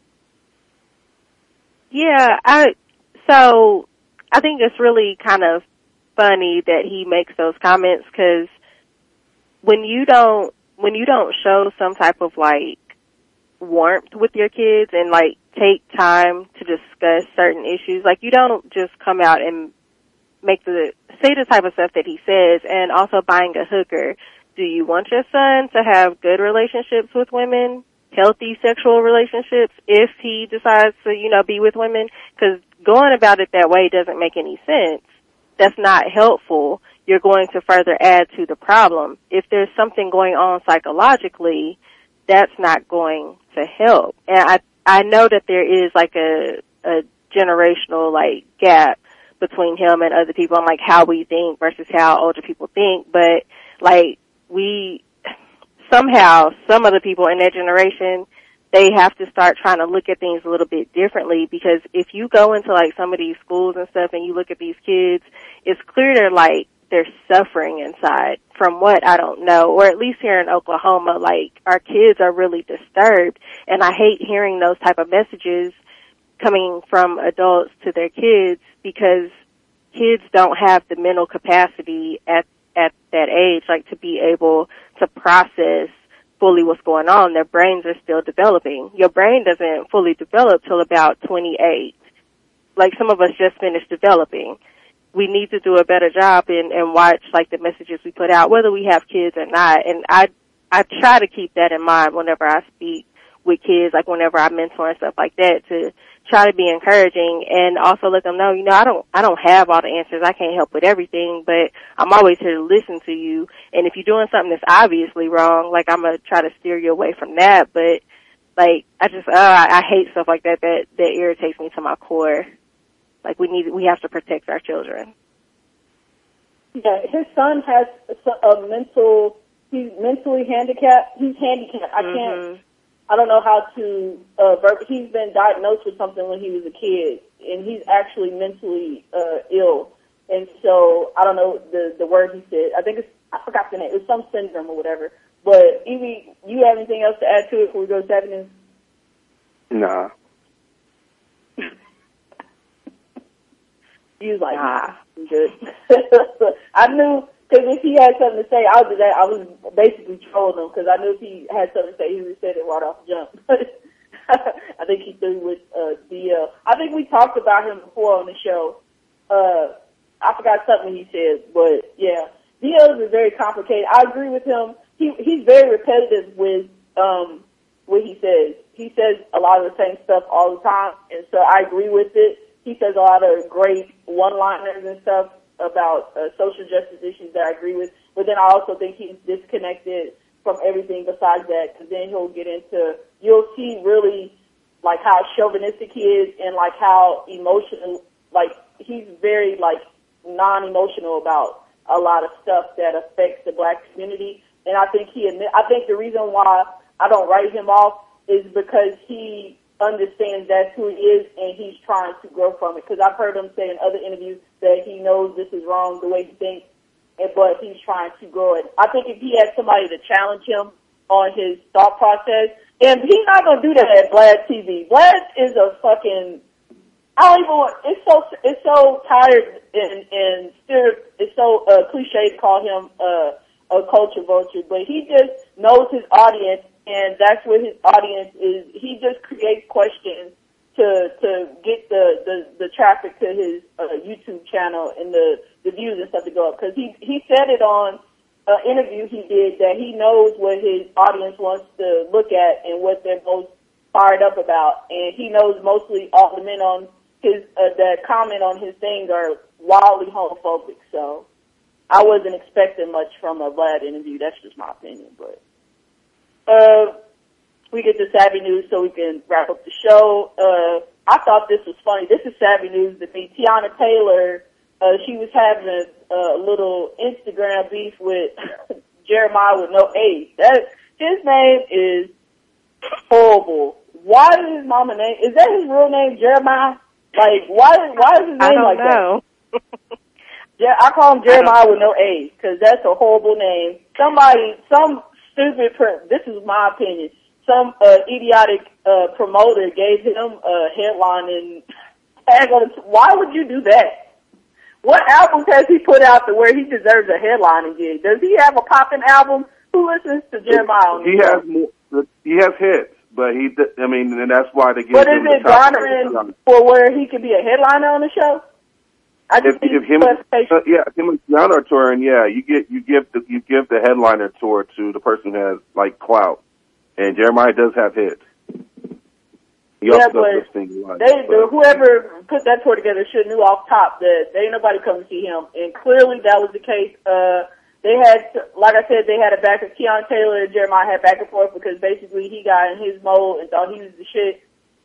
Yeah, I think it's really kind of funny that he makes those comments, because when you don't show some type of like warmth with your kids and like take time to discuss certain issues, like you don't just come out and say the type of stuff that he says. And also buying a hooker. Do you want your son to have good relationships with women, healthy sexual relationships, if he decides to, you know, be with women? Because going about it that way doesn't make any sense. That's not helpful. You're going to further add to the problem. If there's something going on psychologically, that's not going to help. And I know that there is like a generational like gap between him and other people on like how we think versus how older people think, but like somehow some of the people in that generation, they have to start trying to look at things a little bit differently, because if you go into like some of these schools and stuff and you look at these kids, it's clear they're suffering inside. From what, I don't know, or at least here in Oklahoma, like our kids are really disturbed, and I hate hearing those type of messages coming from adults to their kids, because kids don't have the mental capacity at that age, like to be able to process fully what's going on. Their brains are still developing. Your brain doesn't fully develop till about 28. Like some of us just finished developing. we need to do a better job and watch like the messages we put out, whether we have kids or not. And I try to keep that in mind whenever I speak with kids, like whenever I mentor and stuff like that, to try to be encouraging and also let them know, you know, I don't have all the answers. I can't help with everything, but I'm always here to listen to you. And if you're doing something that's obviously wrong, like I'm going to try to steer you away from that. But like, I hate stuff like that irritates me to my core. Like we have to protect our children. Yeah, his son has he's mentally handicapped. He's handicapped. I don't know how to, he's been diagnosed with something when he was a kid, and he's actually mentally, ill. And so, I don't know the word he said. I forgot the name. It was some syndrome or whatever. But, Evie, you have anything else to add to it before we go to 7 News? Nah. He was like, nah, I'm good. I knew, because if he had something to say, I was basically trolling him, because I knew if he had something to say, he would have said it right off the jump. I think he threw with DL. I think we talked about him before on the show. I forgot something he said, but yeah, DL is very complicated. I agree with him. He's very repetitive with what he says. He says a lot of the same stuff all the time, and so I agree with it. He says a lot of great one-liners and stuff about social justice issues that I agree with, but then I also think he's disconnected from everything besides that, because then he'll get into, you'll see really like how chauvinistic he is and like how emotional, like he's very like non-emotional about a lot of stuff that affects the black community. And I think I think the reason why I don't write him off is because he understands that's who he is and he's trying to grow from it. Because I've heard him say in other interviews that he knows this is wrong the way he thinks, but he's trying to grow it. I think if he had somebody to challenge him on his thought process, and he's not going to do that at Vlad TV. Vlad is a fucking, it's so tired and still, it's so cliche to call him a culture vulture, but he just knows his audience, and that's what his audience is. He just creates questions to get the traffic to his YouTube channel and the views and stuff to go up. Because he said it on an interview he did that he knows what his audience wants to look at and what they're most fired up about, and he knows mostly all the men on his that comment on his thing are wildly homophobic. So I wasn't expecting much from a Vlad interview. That's just my opinion, but. We get to Savvy News so we can wrap up the show. I thought this was funny. This is Savvy News to me. Tiana Taylor, she was having a little Instagram beef with Jeremiah with no A. His name is horrible. Why is his mama name? Is that his real name, Jeremiah? Like, why is his name like that? Yeah, I call him Jeremiah with no A because that's a horrible name. Some stupid, this is my opinion, some idiotic promoter gave him a headline and tag on it. Why would you do that? What albums has he put out to where he deserves a headline again? Does he have a poppin' album? Who listens to Jeremiah? He has hits, but and that's why they give him. But is it garnering for where he could be a headliner on the show? If him and Tiana are touring, you give the headliner tour to the person who has like clout, and Jeremiah does have hits. He also does things live, whoever put that tour together should knew off top that there ain't nobody come to see him, and clearly that was the case. They had, like I said, they had a back of Tiana Taylor and Jeremiah had back and forth because basically he got in his mode and thought he was the shit,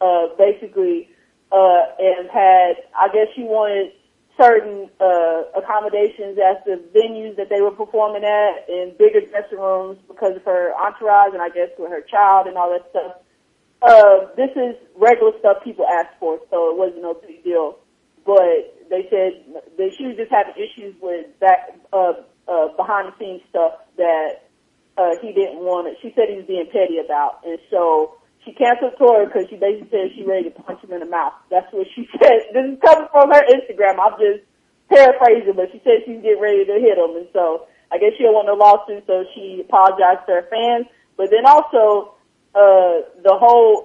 and had, I guess she wanted certain accommodations at the venues that they were performing at in bigger dressing rooms because of her entourage and I guess with her child and all that stuff. This is regular stuff people ask for, so it wasn't no big deal. But they said that she was just having issues with that behind the scenes stuff that he didn't want it. She said he was being petty about, and so she canceled tour because she basically said she ready to punch him in the mouth. That's what she said. This is coming from her Instagram. I'm just paraphrasing, but she said she's getting ready to hit him. And so I guess she don't want no lawsuit, so she apologized to her fans. But then also, the whole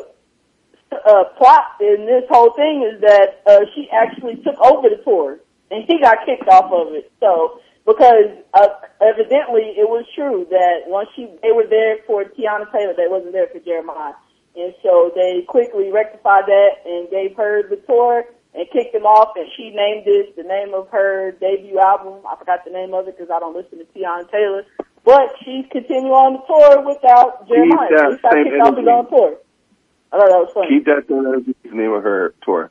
plot in this whole thing is that she actually took over the tour. and he got kicked off of it. So, because evidently it was true that once they were there for Tiana Taylor, they wasn't there for Jeremiah. And so they quickly rectified that and gave her the tour and kicked him off, and she named it the name of her debut album. I forgot the name of it because I don't listen to Tiana Taylor. But she's continuing on the tour without Jeremiah. She got kicked off his own tour. I thought that was funny. Keep That Same Energy is the name of her tour.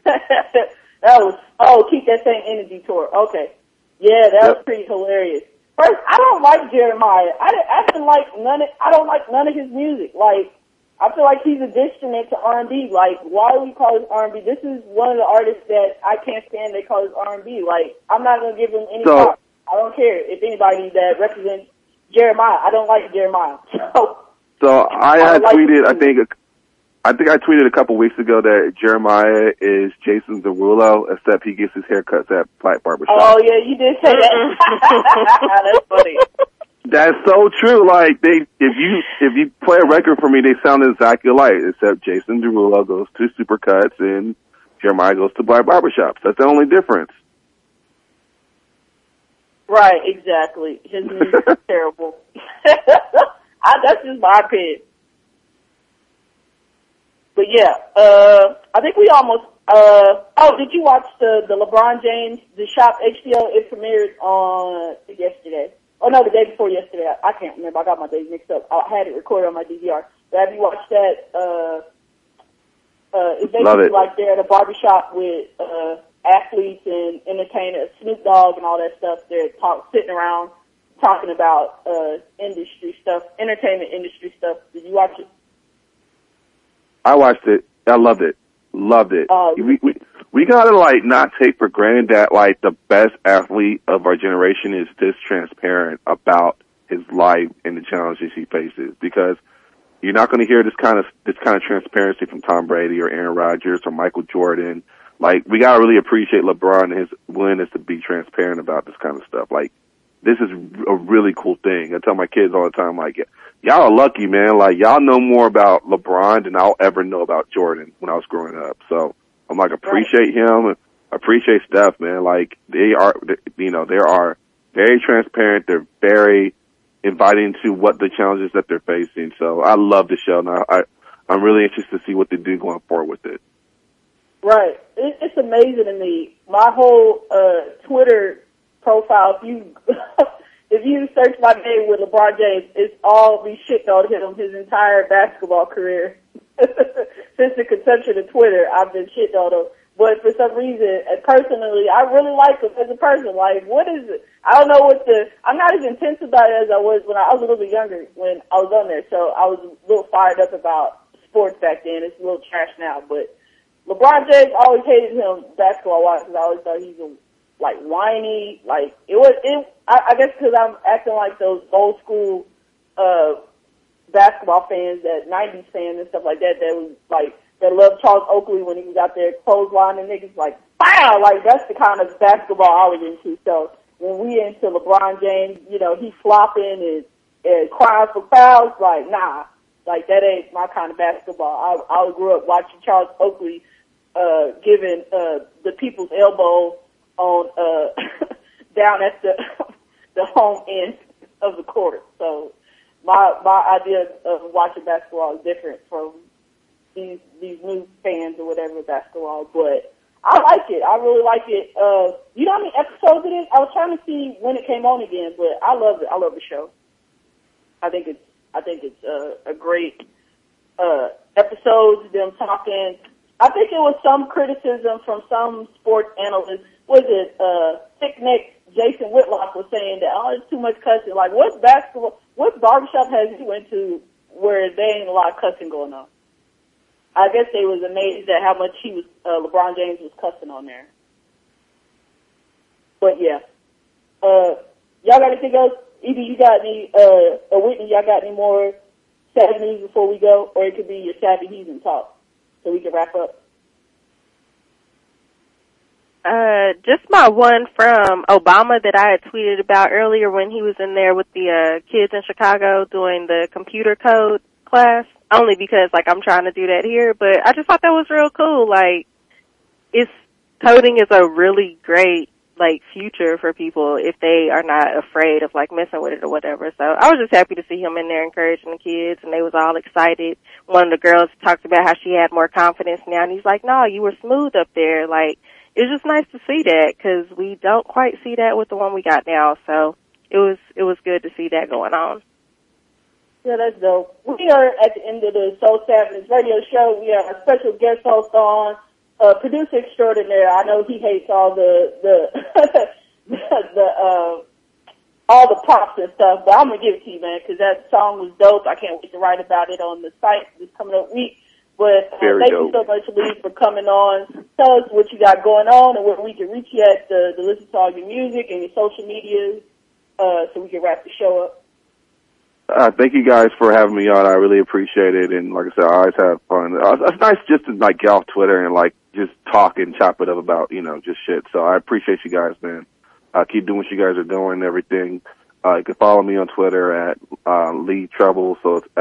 Keep That Same Energy tour. Okay. Yeah, that was pretty hilarious. First, I don't like Jeremiah. I don't like none of his music. Like, I feel like he's a distant to R&B. Like, why do we call this R&B? This is one of the artists that I can't stand. They call this R&B. Like, I'm not gonna give him any props. I don't care if anybody that represents Jeremiah. I don't like Jeremiah. So I had tweeted. I think I tweeted a couple weeks ago that Jeremiah is Jason Derulo, except he gets his haircuts at Black Barbershop. Oh yeah, you did say that. That's funny. That's so true. Like if you play a record for me, they sound exactly alike, except Jason Derulo goes to Supercuts and Jeremiah goes to Black Barbershops. That's the only difference. Right, exactly. His music is terrible. That's just my opinion. But yeah, I think we almost, did you watch the LeBron James, The Shop HBO? It premiered on yesterday. Oh no, the day before yesterday. I can't remember. I got my days mixed up. I had it recorded on my DVR. But have you watched that? It's basically like they're at a barbershop with, athletes and entertainers, Snoop Dogg and all that stuff. They're sitting around talking about, industry stuff, entertainment industry stuff. Did you watch it? I watched it. I loved it. We gotta like not take for granted that like the best athlete of our generation is this transparent about his life and the challenges he faces, because you're not going to hear this kind of transparency from Tom Brady or Aaron Rodgers or Michael Jordan. Like, we gotta really appreciate LeBron and his willingness to be transparent about this kind of stuff. Like, this is a really cool thing. I tell my kids all the time, like, y'all are lucky, man. Like, y'all know more about LeBron than I'll ever know about Jordan when I was growing up. So I'm like, appreciate him and appreciate Steph, man. Like, they are very transparent. They're very inviting to what the challenges that they're facing. So I love the show. Now I'm really interested to see what they do going forward with it. Right. It's amazing to me. My whole Twitter profile, if you search my name with LeBron James, it's all be shit on him his entire basketball career. Since the conception of Twitter, I've been shit on him. But for some reason, personally, I really like him as a person. Like, what is it? I don't know I'm not as intense about it as I was when I was a little bit younger when I was on there. So I was a little fired up about sports back then. It's a little trash now, but LeBron James, I always hated him basketball-wise because I always thought he was, like, whiny. Like, I guess because I'm acting like those old school, basketball fans, that 90s fans and stuff like that, that was, like, that loved Charles Oakley when he was out there clotheslining niggas, like, wow! Like, that's the kind of basketball I was into. So, when we into LeBron James, he's flopping and crying for fouls, like, nah. Like, that ain't my kind of basketball. I grew up watching Charles Oakley giving the people's elbow on down at the home end of the court. So my idea of watching basketball is different from these new fans or whatever basketball, but I like it. I really like it. You know how many episodes it is? I was trying to see when it came on again, but I love it. I love the show. I think it's a great episode. Them talking. I think it was some criticism from some sports analysts. Was it thick neck Jason Whitlock was saying that it's too much cussing. Like, what barbershop has you went to where there ain't a lot of cussing going on? I guess they was amazed at how much LeBron James was cussing on there. But yeah, y'all got anything else? Either you got any, or Whitney, y'all got any more savvy news before we go? Or it could be your savvy heathen talk, so we can wrap up. Just my one from Obama that I had tweeted about earlier when he was in there with the kids in Chicago doing the computer code class, only because, like, I'm trying to do that here, but I just thought that was real cool. Like, coding is a really great, like future for people if they are not afraid of like messing with it or whatever. So I was just happy to see him in there encouraging the kids, and they was all excited. One of the girls talked about how she had more confidence now, and he's like, no, you were smooth up there. Like, it was just nice to see that, because we don't quite see that with the one we got now. So it was good to see that going on. Yeah, that's dope. We are at the end of the Soul Savage radio show. We have a special guest host on, producer extraordinaire. I know he hates all the all the props and stuff, but I'm gonna give it to you, man, because that song was dope. I can't wait to write about it on the site this coming up week. But thank you so much, Lee, for coming on. Tell us what you got going on and where we can reach you at to listen to all your music and your social medias, so we can wrap the show up. Thank you guys for having me on. I really appreciate it. And like I said, I always have fun. It's nice just to like get off Twitter and like just talk and chop it up about, just shit. So I appreciate you guys, man. Keep doing what you guys are doing and everything. You can follow me on Twitter at Lee Treble. So it's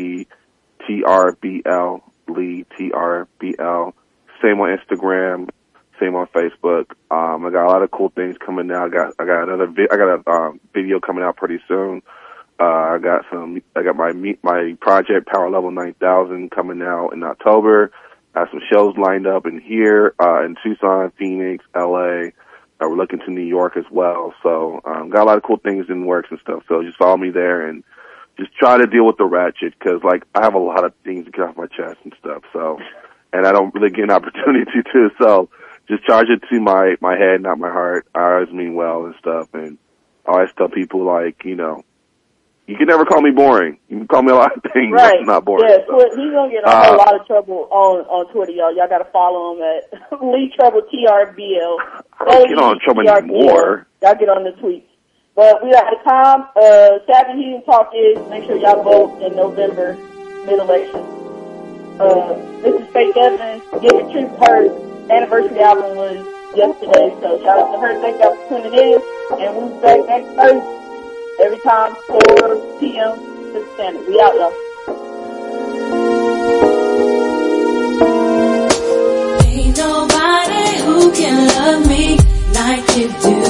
LEETRBL, Lee TRBL. Same on Instagram, same on Facebook. I got a lot of cool things coming out. I got a video coming out pretty soon. I got my project Power Level 9000 coming out in October. I have some shows lined up in here, in Tucson, Phoenix, LA. We're looking to New York as well. So, got a lot of cool things in the works and stuff. So just follow me there and just try to deal with the ratchet, cause like I have a lot of things to get off my chest and stuff. So, and I don't really get an opportunity to, so just charge it to my head, not my heart. I always mean well and stuff. And I always tell people like, you can never call me boring. You can call me a lot of things, right. But not boring. Yeah, so. He's gonna get a whole lot of trouble on Twitter, y'all. Y'all gotta follow him at Lee Treble TRBL. I don't get on trouble anymore. Y'all get on the tweets. But we are out of time. Savage Heathen Talk is, make sure y'all vote in November mid-election. This is Faith Evans. Get the Truth. Her anniversary album was yesterday, so shout out to her. Thank y'all for tuning in, and we'll be back next Thursday. Every time, 4 p.m. Pacific Standard. We out, y'all. Ain't nobody who can love me like you do.